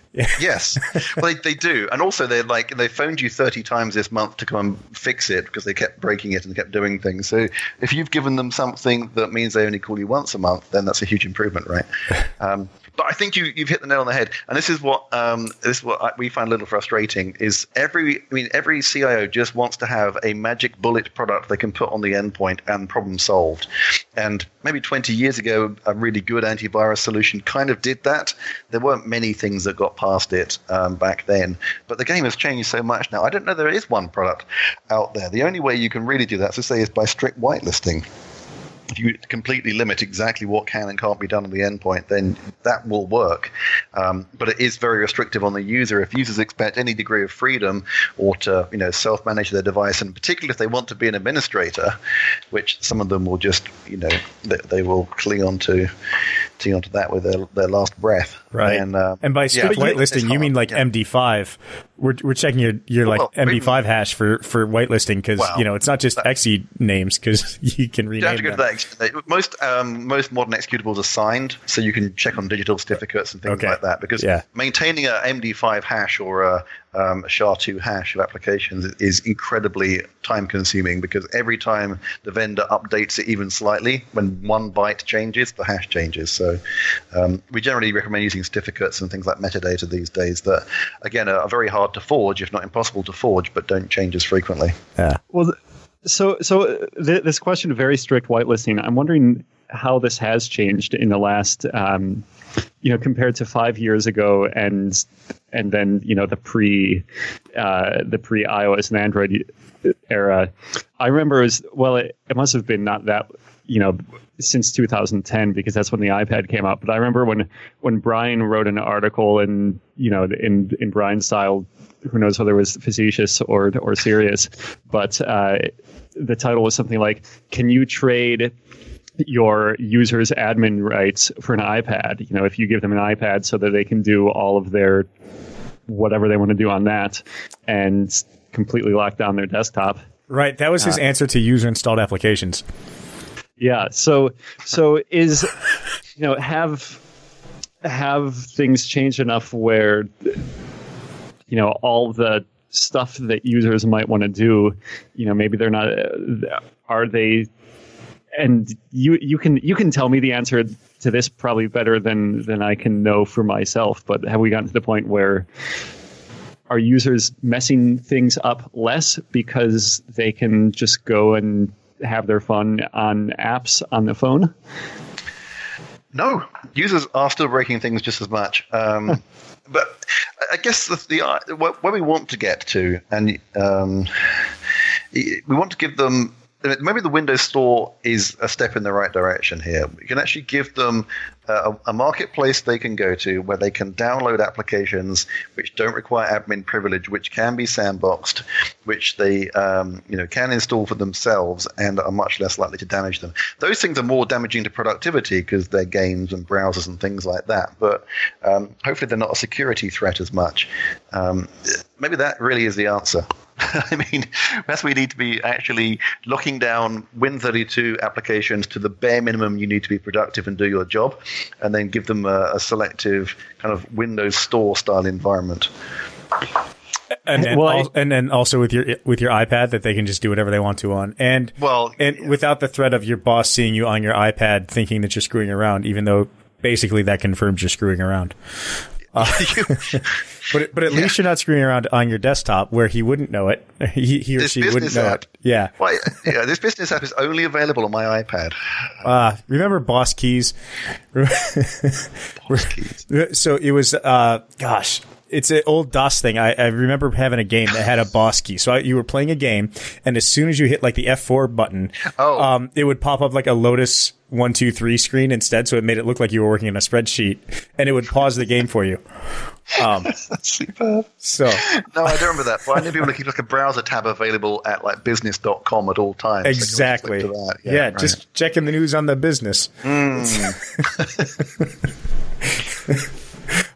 C: Yes, well, they, they do, and also they're like they phoned you thirty times this month to come and fix it because they kept breaking it and kept doing things. So if you've given them something that means they only call you once a month, then that's a huge improvement, right? Um, But I think you, you've hit the nail on the head, and this is what um, this is what we find a little frustrating. Is every I mean every C I O just wants to have a magic bullet product they can put on the endpoint and problem solved. And maybe twenty years ago, a really good antivirus solution kind of did that. There weren't many things that got past it um, back then, but the game has changed so much now. I don't know there is one product out there. The only way you can really do that, so say, is by strict whitelisting. If you completely limit exactly what can and can't be done on the endpoint, then that will work. Um, but it is very restrictive on the user. If users expect any degree of freedom or to, you know, self-manage their device, and particularly if they want to be an administrator, which some of them will just, you know, they, they will cling on to, cling on to that with their, their last breath.
A: Right.
C: And, uh,
A: and by strict
C: yeah,
A: whitelisting, you mean like yeah. M D five. We're we're checking your, your like well, M D five hash for, for whitelisting because, well, you know, it's not just that, X E names because you can rename
C: you have to go
A: them.
C: To that. Most um, most modern executables are signed, so you can check on digital certificates and things
A: okay.
C: like that. Because
A: yeah.
C: maintaining a M D five hash or a, um, a S H A two hash of applications is incredibly time consuming because every time the vendor updates it even slightly, when one byte changes, the hash changes. So um, we generally recommend using certificates and things like metadata these days that, again, are very hard to forge, if not impossible to forge, but don't change as frequently.
A: Yeah.
B: Well, th- so so th- this question of very strict whitelisting, I'm wondering how this has changed in the last, um, you know, compared to five years ago, and and then you know the pre uh, the pre iOS and Android era. I remember as well. It, it must have been not that. You know, since two thousand ten, because that's when the iPad came out. But I remember when when Brian wrote an article in, you know, in in Brian's style, who knows whether it was facetious or or serious, but uh, the title was something like, "Can you trade your users' admin rights for an iPad? You know, if you give them an iPad so that they can do all of their whatever they want to do on that and completely lock down their desktop."
A: Right. That was his uh, answer to user installed applications.
B: Yeah. So, so is, you know, have, have things changed enough where, you know, all the stuff that users might want to do, you know, maybe they're not, are they, and you, you can, you can tell me the answer to this probably better than, than I can know for myself, but have we gotten to the point where are users messing things up less because they can just go and have their fun on apps on the phone?
C: No, users are still breaking things just as much. Um, but I guess the, the where we want to get to, and um, we want to give them. Maybe the Windows Store is a step in the right direction here. We can actually give them a, a marketplace they can go to where they can download applications which don't require admin privilege, which can be sandboxed, which they um, you know can install for themselves and are much less likely to damage them. Those things are more damaging to productivity because they're games and browsers and things like that. But um, hopefully they're not a security threat as much. Um, maybe that really is the answer. I mean, perhaps we need to be actually locking down Win thirty-two applications to the bare minimum you need to be productive and do your job, and then give them a, a selective kind of Windows Store style environment.
A: And then, well, al- and then also with your with your iPad that they can just do whatever they want to on, and
C: well,
A: and
C: yeah.
A: without the threat of your boss seeing you on your iPad thinking that you're screwing around, even though basically that confirms you're screwing around. Uh, but but at yeah. least you're not screwing around on your desktop where he wouldn't know it. He, he or
C: this
A: she wouldn't know
C: app,
A: it. Yeah.
C: Well, yeah. This business app is only available on my iPad.
A: Uh, remember Boss Keys?
C: Boss Keys.
A: So it was, uh, gosh. It's an old DOS thing. I, I remember having a game that had a boss key. So I, you were playing a game, and as soon as you hit like the F four button,
C: oh. um,
A: it would pop up like a Lotus one two three screen instead. So it made it look like you were working in a spreadsheet, and it would pause the game for you. Um,
C: That's superb.
A: So
C: no, I don't remember that. But I know people keep like a browser tab available at like business dot com at all times.
A: Exactly.
C: So
A: yeah, yeah right. Just checking the news on the business.
C: Mm.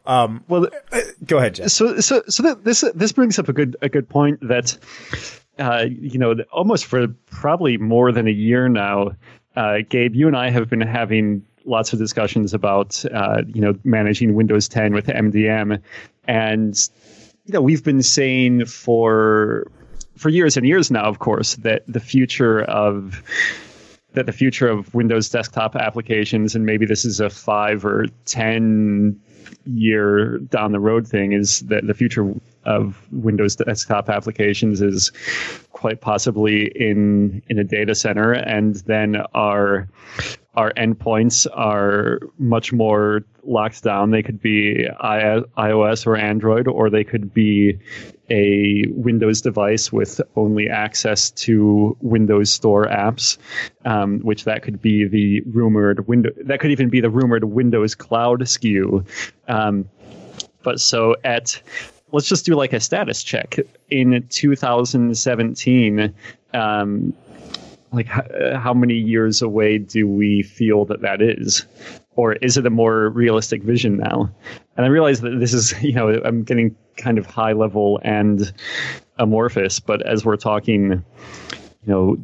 A: Um, well, uh, go ahead, Jeff.
B: So, so, so that this this brings up a good a good point that, uh, you know, almost for probably more than a year now, uh, Gabe, you and I have been having lots of discussions about, uh, you know, managing Windows ten with M D M, and you know, we've been saying for for years and years now, of course, that the future of that the future of Windows desktop applications, and maybe this is a five or ten year down the road thing, is that the future of Windows desktop applications is quite possibly in in a data center, and then our our endpoints are much more locked down. They could be iOS or Android, or they could be a Windows device with only access to Windows Store apps, um, which that could be the rumored window. That could even be the rumored Windows Cloud S K U. Um, but so at, let's just do like a status check in two thousand seventeen. Um, like how, how many years away do we feel that that is? Or is it a more realistic vision now? And I realize that this is, you know, I'm getting kind of high level and amorphous, but as we're talking, you know,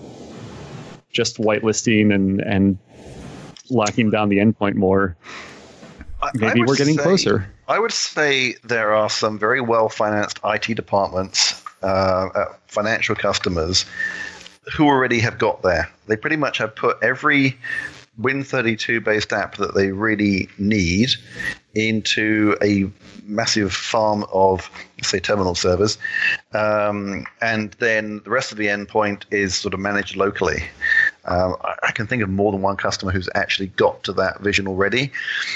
B: just whitelisting and, and locking down the endpoint more, maybe we're getting
C: say,
B: closer.
C: I would say there are some very well-financed I T departments, uh, uh, financial customers, who already have got there. They pretty much have put every Win thirty-two based app that they really need into a massive farm of, say, terminal servers. Um, and then the rest of the endpoint is sort of managed locally. Um, I, I can think of more than one customer who's actually got to that vision already.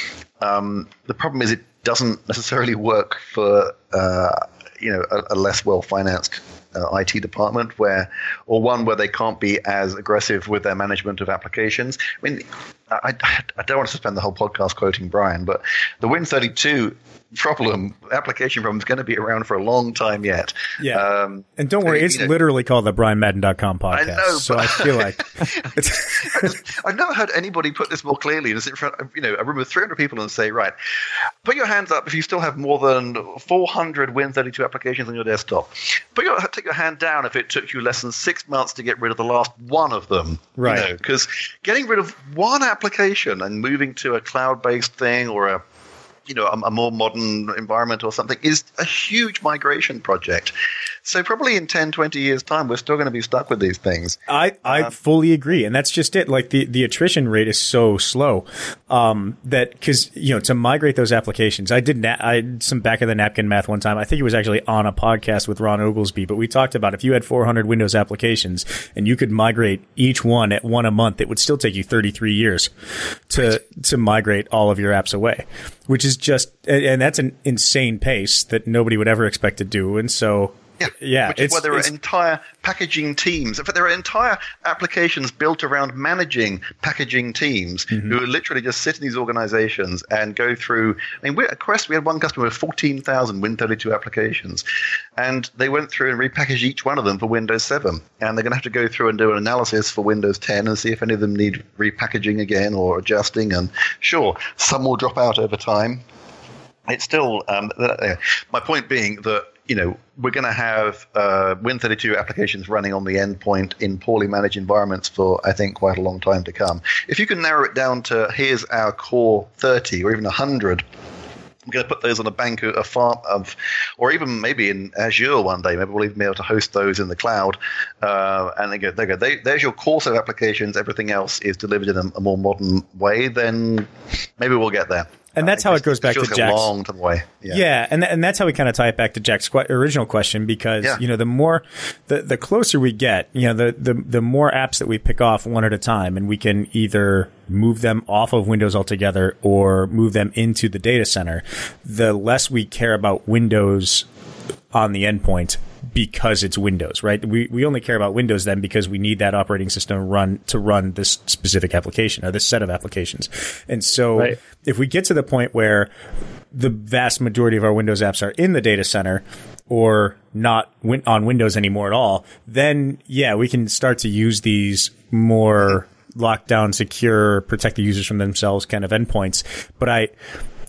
C: Um, the problem is it doesn't necessarily work for uh, you know a, a less well-financed Uh, I T department, where, or one where they can't be as aggressive with their management of applications. I mean, I, I don't want to spend the whole podcast quoting Brian, but the Win thirty-two problem, application problem, is going to be around for a long time yet.
A: Yeah, um, and don't worry,
C: so,
A: it's
C: you know,
A: literally called the Brian Madden dot com podcast.
C: I know,
A: so I feel like it's
C: I've never heard anybody put this more clearly. And sit in front of, you know, a room of three hundred people and say, right, put your hands up if you still have more than four hundred Win thirty-two applications on your desktop. Put your take your hand down if it took you less than six months to get rid of the last one of them.
A: Right.
C: Because you know, getting rid of one application and moving to a cloud-based thing or a you know, a, a more modern environment or something is a huge migration project. So probably in ten, twenty years' time, we're still going to be stuck with these things.
A: I, I uh, fully agree. And that's just it. Like the, the attrition rate is so slow um, that because, you know, to migrate those applications, I did na- I did some back of the napkin math one time. I think it was actually on a podcast with Ron Oglesby, but we talked about if you had four hundred Windows applications and you could migrate each one at one a month, it would still take you thirty-three years to, right. to migrate all of your apps away, which is just, and that's an insane pace that nobody would ever expect to do. And so,
C: Yeah,
A: yeah
C: which is why there are entire packaging teams. In fact, there are entire applications built around managing packaging teams mm-hmm. who literally just sit in these organizations and go through. I mean, we're, at Quest, we had one customer with fourteen thousand Win thirty-two applications, and they went through and repackaged each one of them for Windows seven. And they're going to have to go through and do an analysis for Windows ten and see if any of them need repackaging again or adjusting. And sure, some will drop out over time. It's still um, uh, my point being that, you know, we're going to have uh, Win thirty-two applications running on the endpoint in poorly managed environments for, I think, quite a long time to come. If you can narrow it down to here's our core thirty or even one hundred, I'm going to put those on a bank, a farm of, or even maybe in Azure one day. Maybe we'll even be able to host those in the cloud. Uh, and they go, they go, they, there's your core set of applications. Everything else is delivered in a, a more modern way. Then maybe we'll get there.
A: And that's how it goes back to Jack's.
C: A long time away.
A: Yeah, yeah and th- and that's how we kind of tie it back to Jack's qu- original question, because yeah. you know the more the the closer we get, you know the, the the more apps that we pick off one at a time, and we can either move them off of Windows altogether or move them into the data center, the less we care about Windows on the endpoint, because it's Windows, right? We we only care about Windows then because we need that operating system to run to run this specific application or this set of applications. And so right. if we get to the point where the vast majority of our Windows apps are in the data center or not win- on Windows anymore at all, then yeah, we can start to use these more lockdown, secure, protect the users from themselves kind of endpoints. But I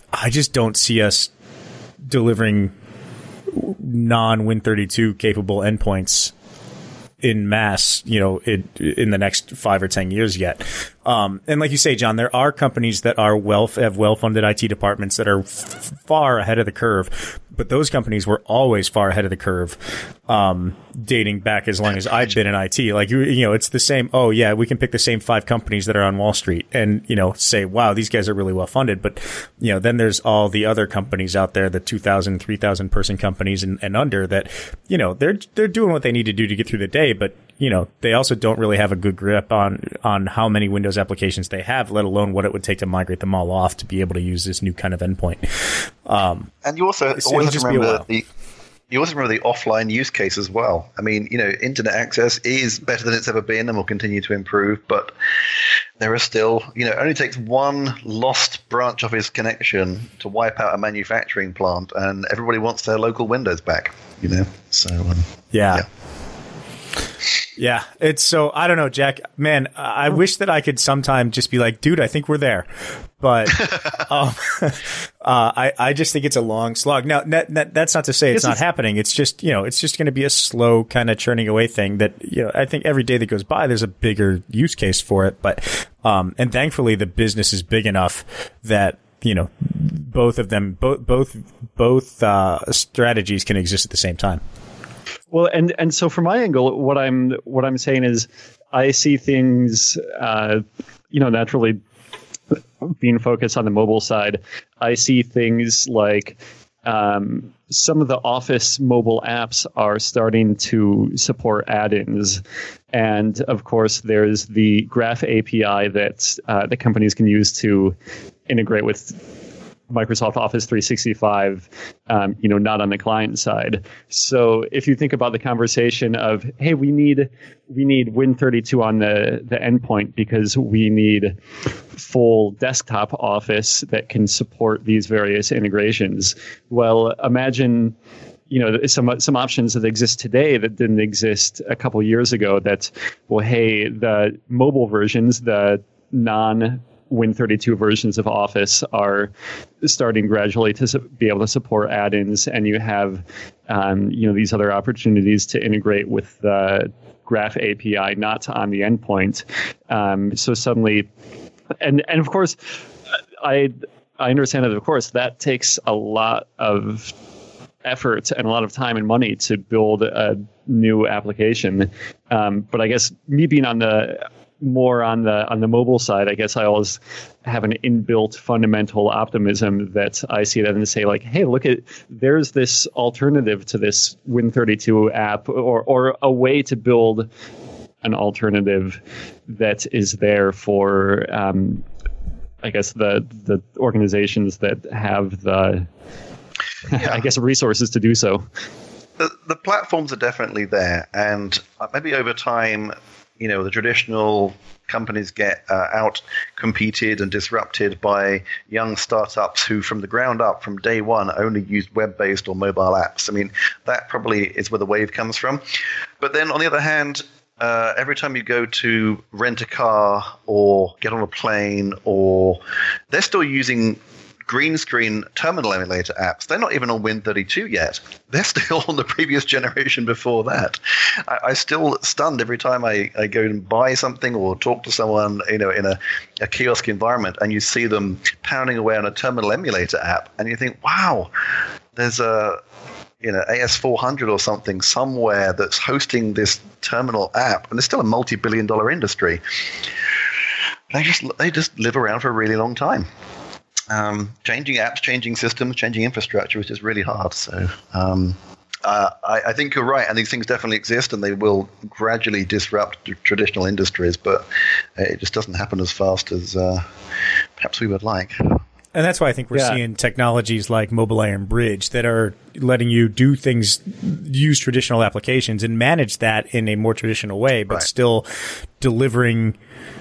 A: I just don't see us delivering non-Win thirty-two capable endpoints in mass, you know, it, in the next five or ten years yet. Um, and like you say, John, there are companies that are well, have well-funded I T departments that are f- far ahead of the curve, but those companies were always far ahead of the curve, um, dating back as long as I've been in I T. Like, you, you know, it's the same, oh yeah, we can pick the same five companies that are on Wall Street and, you know, say, wow, these guys are really well funded. But, you know, then there's all the other companies out there, the two thousand, three thousand person companies and, and under that, you know, they're, they're doing what they need to do to get through the day, but, you know, they also don't really have a good grip on, on how many Windows applications they have, let alone what it would take to migrate them all off to be able to use this new kind of endpoint. Um,
C: and you also always remember the, you also remember the offline use case as well. I mean, you know, internet access is better than it's ever been and will continue to improve, but there is still, you know, it only takes one lost branch of his connection to wipe out a manufacturing plant, and everybody wants their local Windows back, you know? So, um,
A: yeah.
C: yeah.
A: Yeah, it's so, I don't know, Jack, man, I wish that I could sometime just be like, dude, I think we're there. But um, uh, I, I just think it's a long slog. Now, that, that, that's not to say it's not happening. It's just, you know, it's just going to be a slow kind of churning away thing that, you know, I think every day that goes by, there's a bigger use case for it. But, um, and thankfully the business is big enough that, you know, both of them, both, both, both, uh, strategies can exist at the same time.
B: Well, and, and so from my angle, what I'm what I'm saying is, I see things, uh, you know, naturally being focused on the mobile side. I see things like um, some of the Office mobile apps are starting to support add-ins, and of course, there's the Graph A P I that uh, the companies can use to integrate with Microsoft Office three sixty-five, um, you know, not on the client side. So if you think about the conversation of, hey, we need we need Win thirty-two on the, the endpoint because we need full desktop Office that can support these various integrations. Well, imagine, you know, some some options that exist today that didn't exist a couple years ago. That, well, hey, the mobile versions, the non Win thirty-two versions of Office are starting gradually to su- be able to support add-ins, and you have, um, you know, these other opportunities to integrate with the Graph A P I, not on the endpoint. Um, so suddenly, and and of course, I I understand that of course that takes a lot of effort and a lot of time and money to build a new application. Um, but I guess me being on the more on the on the mobile side, I guess I always have an inbuilt fundamental optimism that I see that and say like, hey, look at, there's this alternative to this Win thirty-two app, or or a way to build an alternative that is there for, um, I guess the the organizations that have the, yeah. I guess, resources to do so.
C: The the platforms are definitely there, and maybe over time, you know, the traditional companies get uh, out competed and disrupted by young startups who from the ground up, from day one, only use web-based or mobile apps. I mean, that probably is where the wave comes from. But then on the other hand, uh, every time you go to rent a car or get on a plane, or they're still using green screen terminal emulator apps. They're not even on Win thirty-two yet. They're still on the previous generation before that. I, I still stunned every time I, I go and buy something or talk to someone, you know, in a, a kiosk environment, and you see them pounding away on a terminal emulator app, and you think, wow, there's a, you know, A S four hundred or something somewhere that's hosting this terminal app, and it's still a multi-billion dollar industry. They just they just live around for a really long time. Um, changing apps, changing systems, changing infrastructure is just really hard. So um, uh, I, I think you're right, and these things definitely exist, and they will gradually disrupt t- traditional industries, but it just doesn't happen as fast as uh, perhaps we would like.
A: And that's why I think we're yeah. seeing technologies like Mobile Iron Bridge that are letting you do things, use traditional applications and manage that in a more traditional way, but right. still delivering,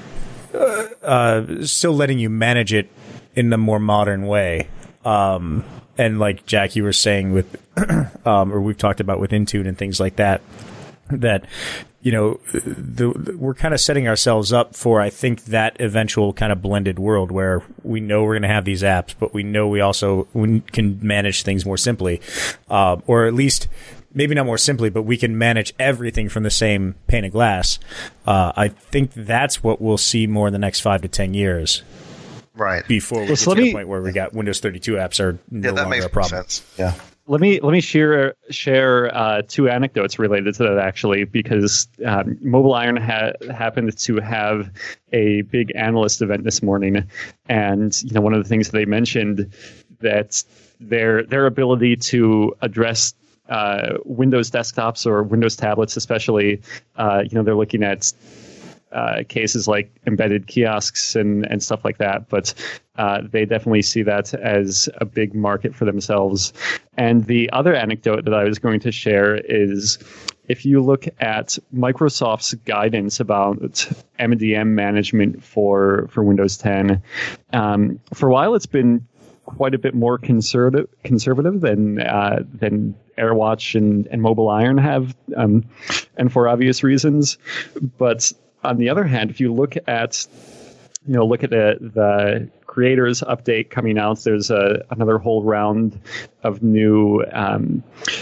A: uh, uh, still letting you manage it in a more modern way. Um, and like Jack, you were saying with, um, or we've talked about with Intune and things like that, that, you know, the, the, we're kind of setting ourselves up for, I think, that eventual kind of blended world where we know we're going to have these apps, but we know we also we can manage things more simply, uh, or at least maybe not more simply, but we can manage everything from the same pane of glass. Uh, I think that's what we'll see more in the next five to ten years.
C: Right.
A: Before we
B: well,
A: get
B: so
A: to the
B: me,
A: point where we got Windows thirty-two apps are no
C: yeah, that
A: longer
C: makes
A: a problem.
C: Sense. Yeah.
B: Let me let me share share uh, two anecdotes related to that, actually, because um, Mobile Iron ha- happened to have a big analyst event this morning, and you know one of the things they mentioned that their their ability to address uh, Windows desktops or Windows tablets, especially, uh, you know, they're looking at Uh, cases like embedded kiosks and, and stuff like that. But uh, they definitely see that as a big market for themselves. And the other anecdote that I was going to share is if you look at Microsoft's guidance about M D M management for, for Windows ten, um, for a while it's been quite a bit more conservative conservative than uh, than AirWatch and, and Mobile Iron have, um, and for obvious reasons. But on the other hand, if you look at, you know, look at the the creators update coming out, there's a, another whole round of new um,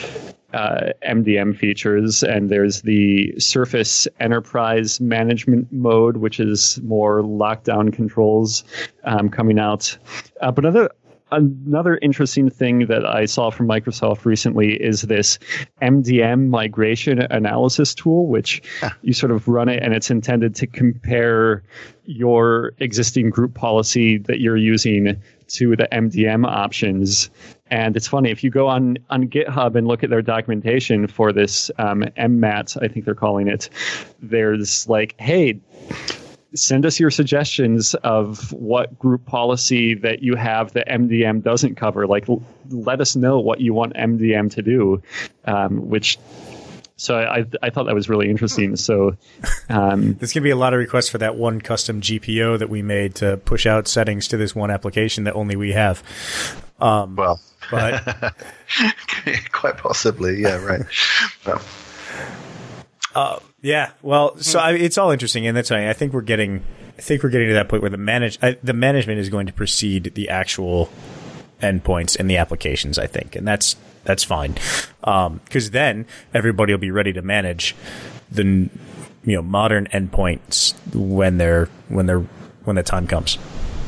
B: uh, M D M features, and there's the Surface Enterprise Management Mode, which is more lockdown controls um, coming out. Uh, but another Another interesting thing that I saw from Microsoft recently is this M D M migration analysis tool, which huh. you sort of run it and it's intended to compare your existing group policy that you're using to the M D M options. And it's funny, if you go on, on GitHub and look at their documentation for this um, M MAT, I think they're calling it, there's like, hey, send us your suggestions of what group policy that you have that M D M doesn't cover. Like, l- let us know what you want M D M to do, um, which... So I I thought that was really interesting. So um,
A: there's going to be a lot of requests for that one custom G P O that we made to push out settings to this one application that only we have. Um,
C: well,
A: but
C: quite possibly, yeah, right. Well.
A: Uh, yeah, well, so I, it's all interesting, and that's why I think we're getting. I think we're getting to that point where the manage I, the management is going to precede the actual endpoints in the applications. I think, and that's that's fine, because um, then everybody will be ready to manage the you know modern endpoints when they're when they're when the time comes.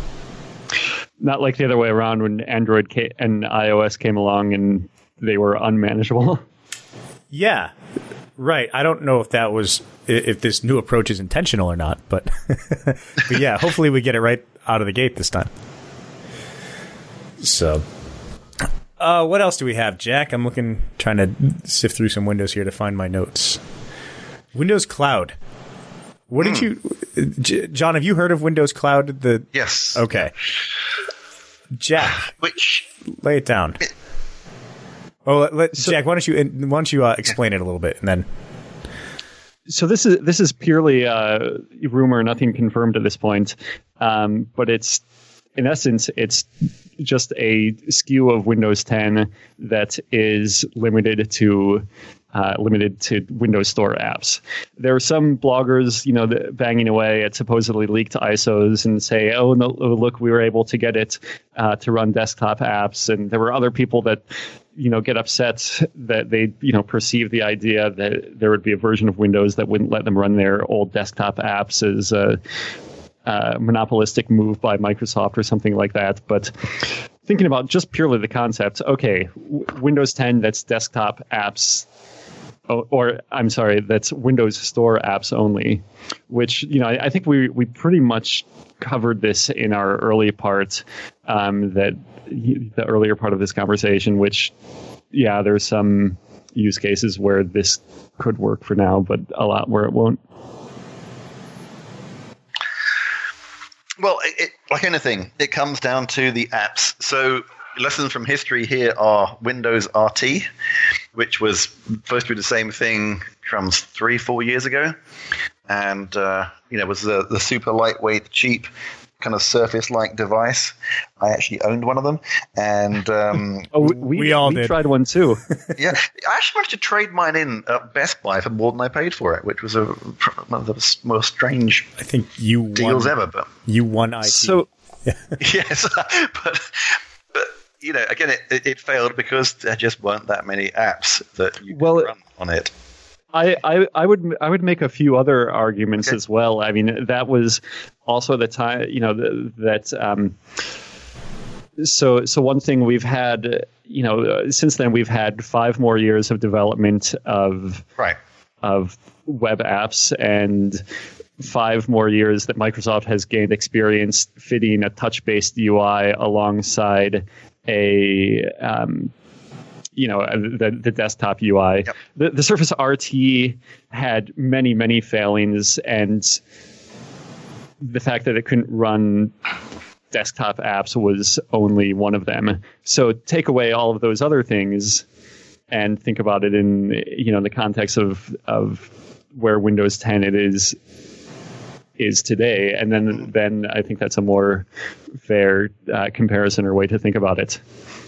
B: Not like the other way around when Android ca- and iOS came along and they were unmanageable.
A: Yeah. Right. I don't know if that was if this new approach is intentional or not, but but yeah, hopefully we get it right out of the gate this time. So, uh, what else do we have, Jack? I'm looking, trying to sift through some Windows here to find my notes. Windows Cloud. What did you, J- John? Have you heard of Windows Cloud? The
C: yes.
A: Okay. Jack,
C: which
A: lay it down. It, Oh, let, so, Jack, why don't you why don't you uh, explain it a little bit, and then.
B: So this is this is purely uh, rumor, nothing confirmed at this point, um, but it's in essence it's just a S K U of Windows ten that is limited to uh, limited to Windows Store apps. There are some bloggers, you know, banging away at supposedly leaked I S Os and say, "Oh, no, look, we were able to get it uh, to run desktop apps," and there were other people that. You know, get upset that they, you know, perceive the idea that there would be a version of Windows that wouldn't let them run their old desktop apps as a, a monopolistic move by Microsoft or something like that. But thinking about just purely the concept, okay, w- Windows ten, that's desktop apps, or, or I'm sorry, that's Windows Store apps only, which, you know, I, I think we, we pretty much covered this in our early part, um, that the earlier part of this conversation, which, yeah, there's some use cases where this could work for now, but a lot where it won't.
C: Well, it, it, like anything, it comes down to the apps. So lessons from history here are Windows R T, which was supposed to be the same thing from three, four years ago. And, uh, you know, was the, the super lightweight, cheap kind of Surface-like device. I actually owned one of them, and um,
B: oh, we,
A: we all
B: we
A: did.
B: tried one too.
C: yeah, I actually managed to trade mine in at Best Buy for more than I paid for it, which was a, one of the most strange
A: I think you
C: deals
A: won,
C: ever. But
A: you won I T.
B: So
C: yes, but but you know, again, it, it, it failed because there just weren't that many apps that you could
B: Well,
C: run on it.
B: I, I, I would I would make a few other arguments
C: Okay.
B: as well. I mean, that was also the time, you know, the, that. Um, so so one thing we've had, you know, uh, since then we've had five more years of development of
C: Right.
B: of web apps and five more years that Microsoft has gained experience fitting a touch-based U I alongside a um, you know, the, the desktop U I.
C: Yep.
B: The, the Surface R T had many, many failings, and the fact that it couldn't run desktop apps was only one of them. So take away all of those other things and think about it in, you know, the context of of where Windows ten it is is today, and then then I think that's a more fair uh, comparison or way to think about it.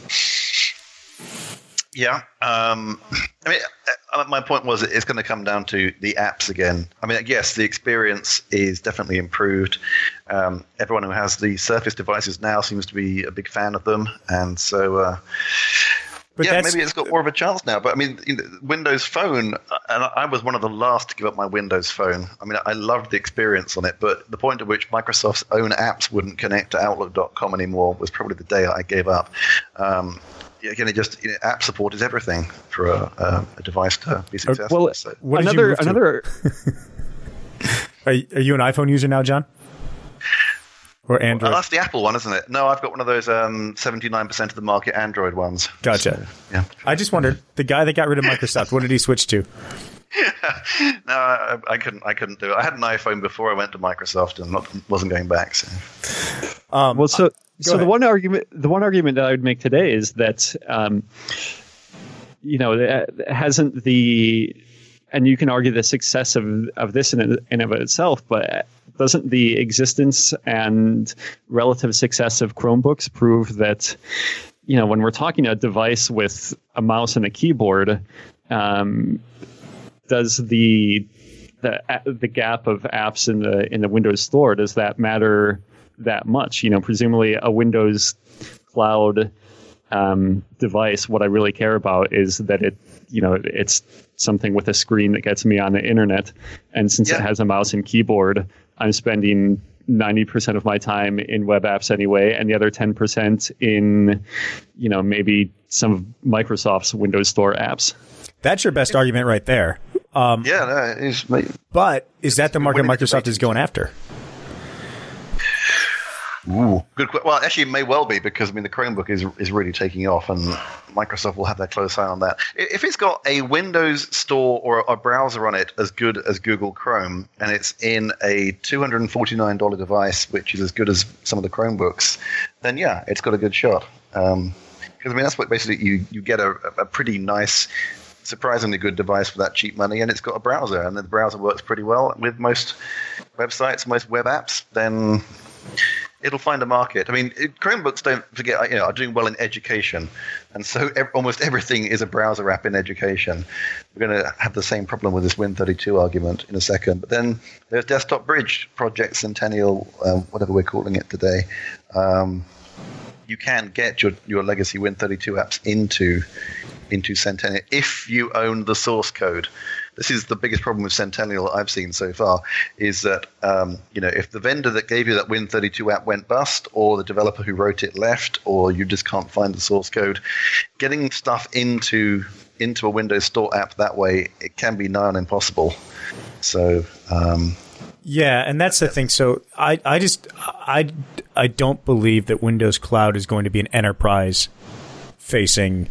C: Yeah. Um, I mean, uh, my point was it's going to come down to the apps again. I mean, yes, the experience is definitely improved. Um, everyone who has the Surface devices now seems to be a big fan of them. And so, uh,
A: But
C: yeah,
A: that's-
C: maybe it's got more of a chance now. But I mean, you know, Windows Phone, and I was one of the last to give up my Windows Phone. I mean, I loved the experience on it, but the point at which Microsoft's own apps wouldn't connect to Outlook dot com anymore was probably the day I gave up. Um, Again, it just you know, app support is everything for a, a, a device to be successful.
B: Well,
C: so.
A: What did you
B: another
A: move to?
B: another.
A: Are you, are you an iPhone user now, John? Or Android?
C: Oh, that's the Apple one, isn't it? No, I've got one of those um, seventy-nine percent of the market Android ones.
A: Gotcha.
C: So, yeah.
A: I just wondered, the guy that got rid of Microsoft, what did he switch to?
C: No, I, I couldn't. I couldn't do it. I had an iPhone before I went to Microsoft, and not, wasn't going back. So.
A: Um,
B: Well, so so
A: ahead.
B: the one argument the one argument that I would make today is that um, you know it hasn't the and you can argue the success of of this in in of itself, but doesn't the existence and relative success of Chromebooks prove that you know when we're talking a device with a mouse and a keyboard, um, does the the the gap of apps in the in the Windows Store, does that matter that much? You know, presumably a Windows Cloud um, device, what I really care about is that it, you know, it's something with a screen that gets me on the internet. And since
C: Yeah.
B: it has a mouse and keyboard, I'm spending ninety percent of my time in web apps anyway, and the other ten percent in, you know, maybe some of Microsoft's Windows Store apps.
A: That's your best argument right there. Um,
C: Yeah, no, it's,
A: But is that the market
C: winning
A: Microsoft
C: debate.
A: is going after?
C: Ooh, good. que- Well, actually, it may well be because I mean the Chromebook is is really taking off, and Microsoft will have their close eye on that. I- If it's got a Windows Store or a browser on it as good as Google Chrome, and it's in a two hundred forty-nine dollars device, which is as good as some of the Chromebooks, then yeah, it's got a good shot. Um, because I mean that's what basically you you get a, a pretty nice, surprisingly good device for that cheap money, and it's got a browser, and the browser works pretty well with most websites, most web apps. Then it'll find a market. I mean, it, Chromebooks, don't forget, you know, are doing well in education, and so ev- almost everything is a browser app in education. We're going to have the same problem with this Win thirty-two argument in a second. But then there's Desktop Bridge, Project Centennial, um, whatever we're calling it today. Um, you can get your, your legacy Win thirty-two apps into into Centennial if you own the source code. This is the biggest problem with Centennial I've seen so far, is that um, you know if the vendor that gave you that Win thirty-two app went bust, or the developer who wrote it left, or you just can't find the source code, getting stuff into into a Windows Store app that way, it can be nigh on impossible. So um,
A: Yeah, and that's the thing. So I, I just I, I don't believe that Windows Cloud is going to be an enterprise facing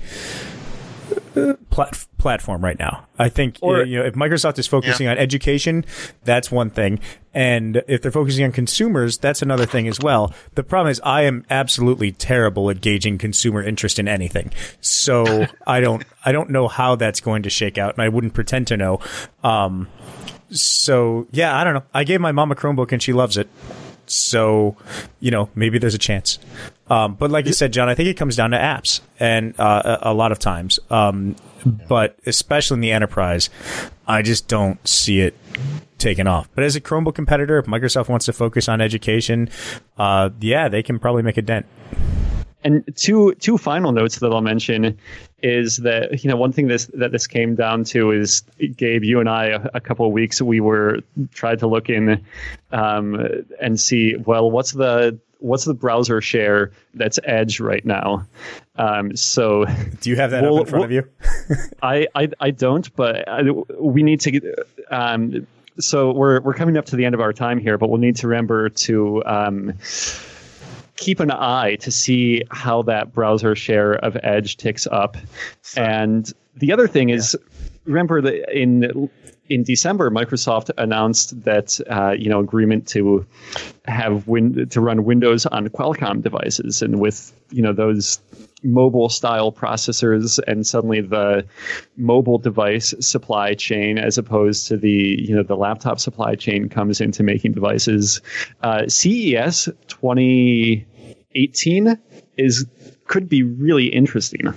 A: Plat- platform right now. I think
B: Or-
A: you know if Microsoft is focusing
C: Yeah.
A: on education, that's one thing, and if they're focusing on consumers, that's another thing as well. The problem is I am absolutely terrible at gauging consumer interest in anything, so I don't I don't know how that's going to shake out, and I wouldn't pretend to know. Um, so yeah, I don't know. I gave my mom a Chromebook and she loves it. So, you know, maybe there's a chance. Um, but like you said, John, I think it comes down to apps and uh, a, a lot of times. Um, but especially in the enterprise, I just don't see it taking off. But as a Chromebook competitor, if Microsoft wants to focus on education, uh, yeah, they can probably make a dent.
B: And two two final notes that I'll mention is that, you know, one thing this that this came down to is, Gabe, you and I a, a couple of weeks we were tried to look in um, and see, well, what's the what's the browser share that's Edge right now? Um, so
A: do you have that
B: we'll,
A: up in front
B: we'll,
A: of you?
B: I, I I don't, but I, we need to get. Um, so we're we're coming up to the end of our time here, but we'll need to remember to. Um, keep an eye to see how that browser share of Edge ticks up. So, and the other thing is, yeah. remember that in in December, Microsoft announced that uh, you know agreement to have win- to run Windows on Qualcomm devices, and with you know those mobile style processors, and suddenly the mobile device supply chain, as opposed to the you know the laptop supply chain, comes into making devices. Uh, C E S twenty eighteen is could be really interesting.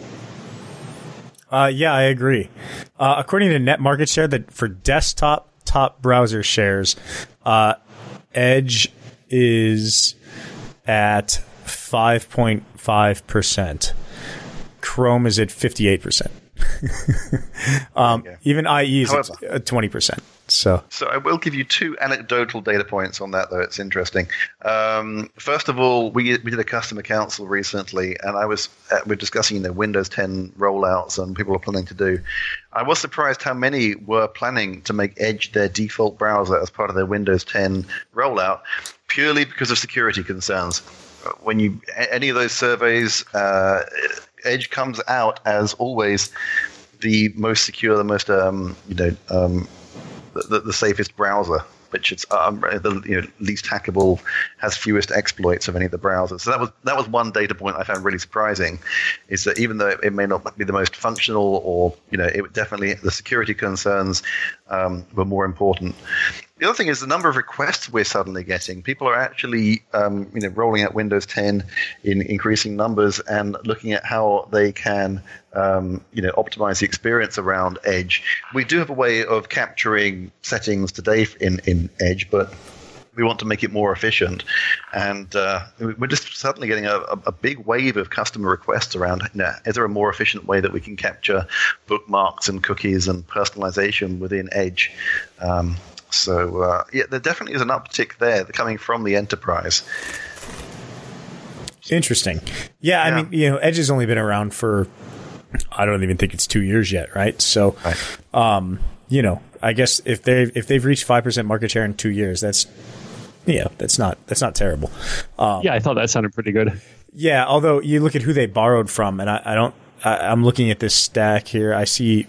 A: Uh, yeah, I agree. Uh, according to Net Market Share, that for desktop top browser shares, uh, Edge is at five point five percent. Chrome is at fifty-eight percent. um, even I E is However, at twenty percent. So,
C: so I will give you two anecdotal data points on that, though. It's interesting. Um, first of all, we we did a customer council recently, and I was uh, we're discussing you know Windows ten rollouts and people are planning to do. I was surprised how many were planning to make Edge their default browser as part of their Windows ten rollout, purely because of security concerns. When you any of those surveys, uh, Edge comes out as always the most secure, the most um, you know. Um, The, the safest browser, which is um, the you know, least hackable, has fewest exploits of any of the browsers. So that was that was one data point I found really surprising, is that even though it may not be the most functional, or you know, it definitely the security concerns um, were more important. The other thing is the number of requests we're suddenly getting. People are actually, um, you know, rolling out Windows ten in increasing numbers and looking at how they can, um, you know, optimize the experience around Edge. We do have a way of capturing settings today in, in Edge, but we want to make it more efficient. And uh, we're just suddenly getting a, a big wave of customer requests around, you know, is there a more efficient way that we can capture bookmarks and cookies and personalization within Edge? Um, So, uh, yeah, there definitely is an uptick there coming from the enterprise.
A: Interesting. Yeah, I
C: yeah.
A: mean, you know, Edge has only been around for, I don't even think it's two years yet, right? So,
C: right.
A: Um, you know, I guess if they if they've reached five percent market share in two years, that's yeah, that's not that's not terrible. Um,
B: yeah, I thought that sounded pretty good.
A: Yeah, although you look at who they borrowed from, and I, I don't, I, I'm looking at this stack here. I see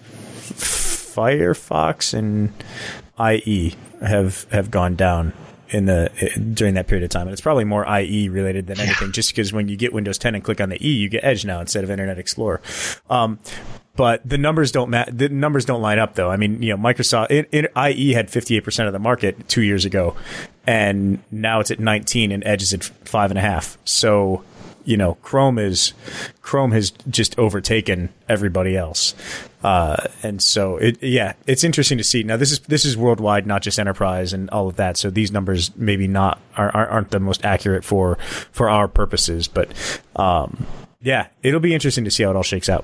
A: Firefox and I E have have gone down in the during that period of time, and it's probably more I E related than anything, yeah. just because when you get Windows ten and click on the E, you get Edge now instead of Internet Explorer. Um, but the numbers don't ma- the numbers don't line up, though. I mean, you know, Microsoft it, it, I E had fifty-eight percent of the market two years ago, and now it's at nineteen, and Edge is at five and a half. So, you know, Chrome is Chrome has just overtaken everybody else, uh, and so it yeah, it's interesting to see. Now this is this is worldwide, not just enterprise and all of that. So these numbers maybe not are, aren't the most accurate for for our purposes, but um, yeah, it'll be interesting to see how it all shakes out.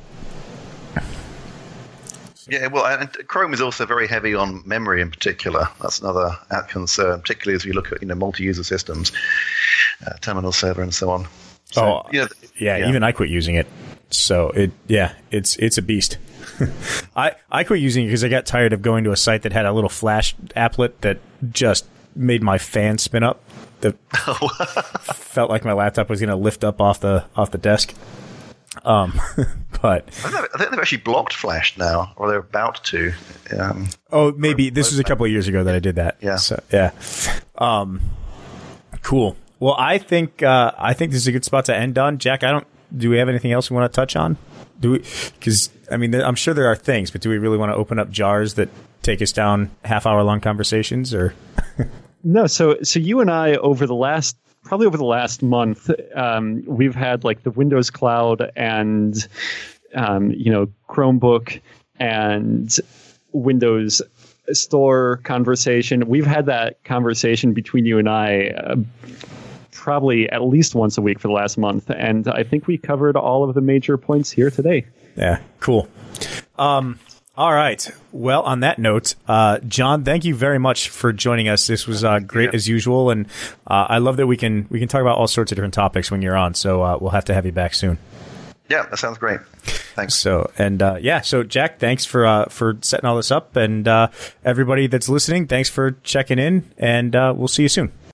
C: Yeah, well, and Chrome is also very heavy on memory in particular. That's another concern, particularly as we look at you know multi-user systems, uh, terminal server, and so on. So,
A: oh,
C: yeah,
A: yeah,
C: yeah.
A: Even I quit using it. So it, yeah, it's it's a beast. I I quit using it because I got tired of going to a site that had a little Flash applet that just made my fan spin up. That felt like my laptop was going to lift up off the off the desk. Um, but
C: I think they've actually blocked Flash now, or they're about to. Um,
A: oh, maybe this was a couple of years ago that I did that.
C: Yeah,
A: so, yeah. Um, cool. Well, I think uh, I think this is a good spot to end on. Jack, I don't. Do we have anything else we want to touch on? Do we? Because I mean, I'm sure there are things, but do we really want to open up jars that take us down half hour long conversations? Or
B: No, so so you and I over the last probably over the last month, um, we've had like the Windows Cloud and um, you know Chromebook and Windows Store conversation. We've had that conversation between you and I uh, probably at least once a week for the last month, and I think we covered all of the major points here today.
A: Yeah, cool. Um, all right. Well, on that note, uh, John, thank you very much for joining us. This was uh, great as usual, and uh, I love that we can we can talk about all sorts of different topics when you're on. So uh, we'll have to have you back soon.
C: Yeah, that sounds great. Thanks.
A: So and uh, yeah, so Jack, thanks for uh, for setting all this up, and uh, everybody that's listening, thanks for checking in, and uh, we'll see you soon.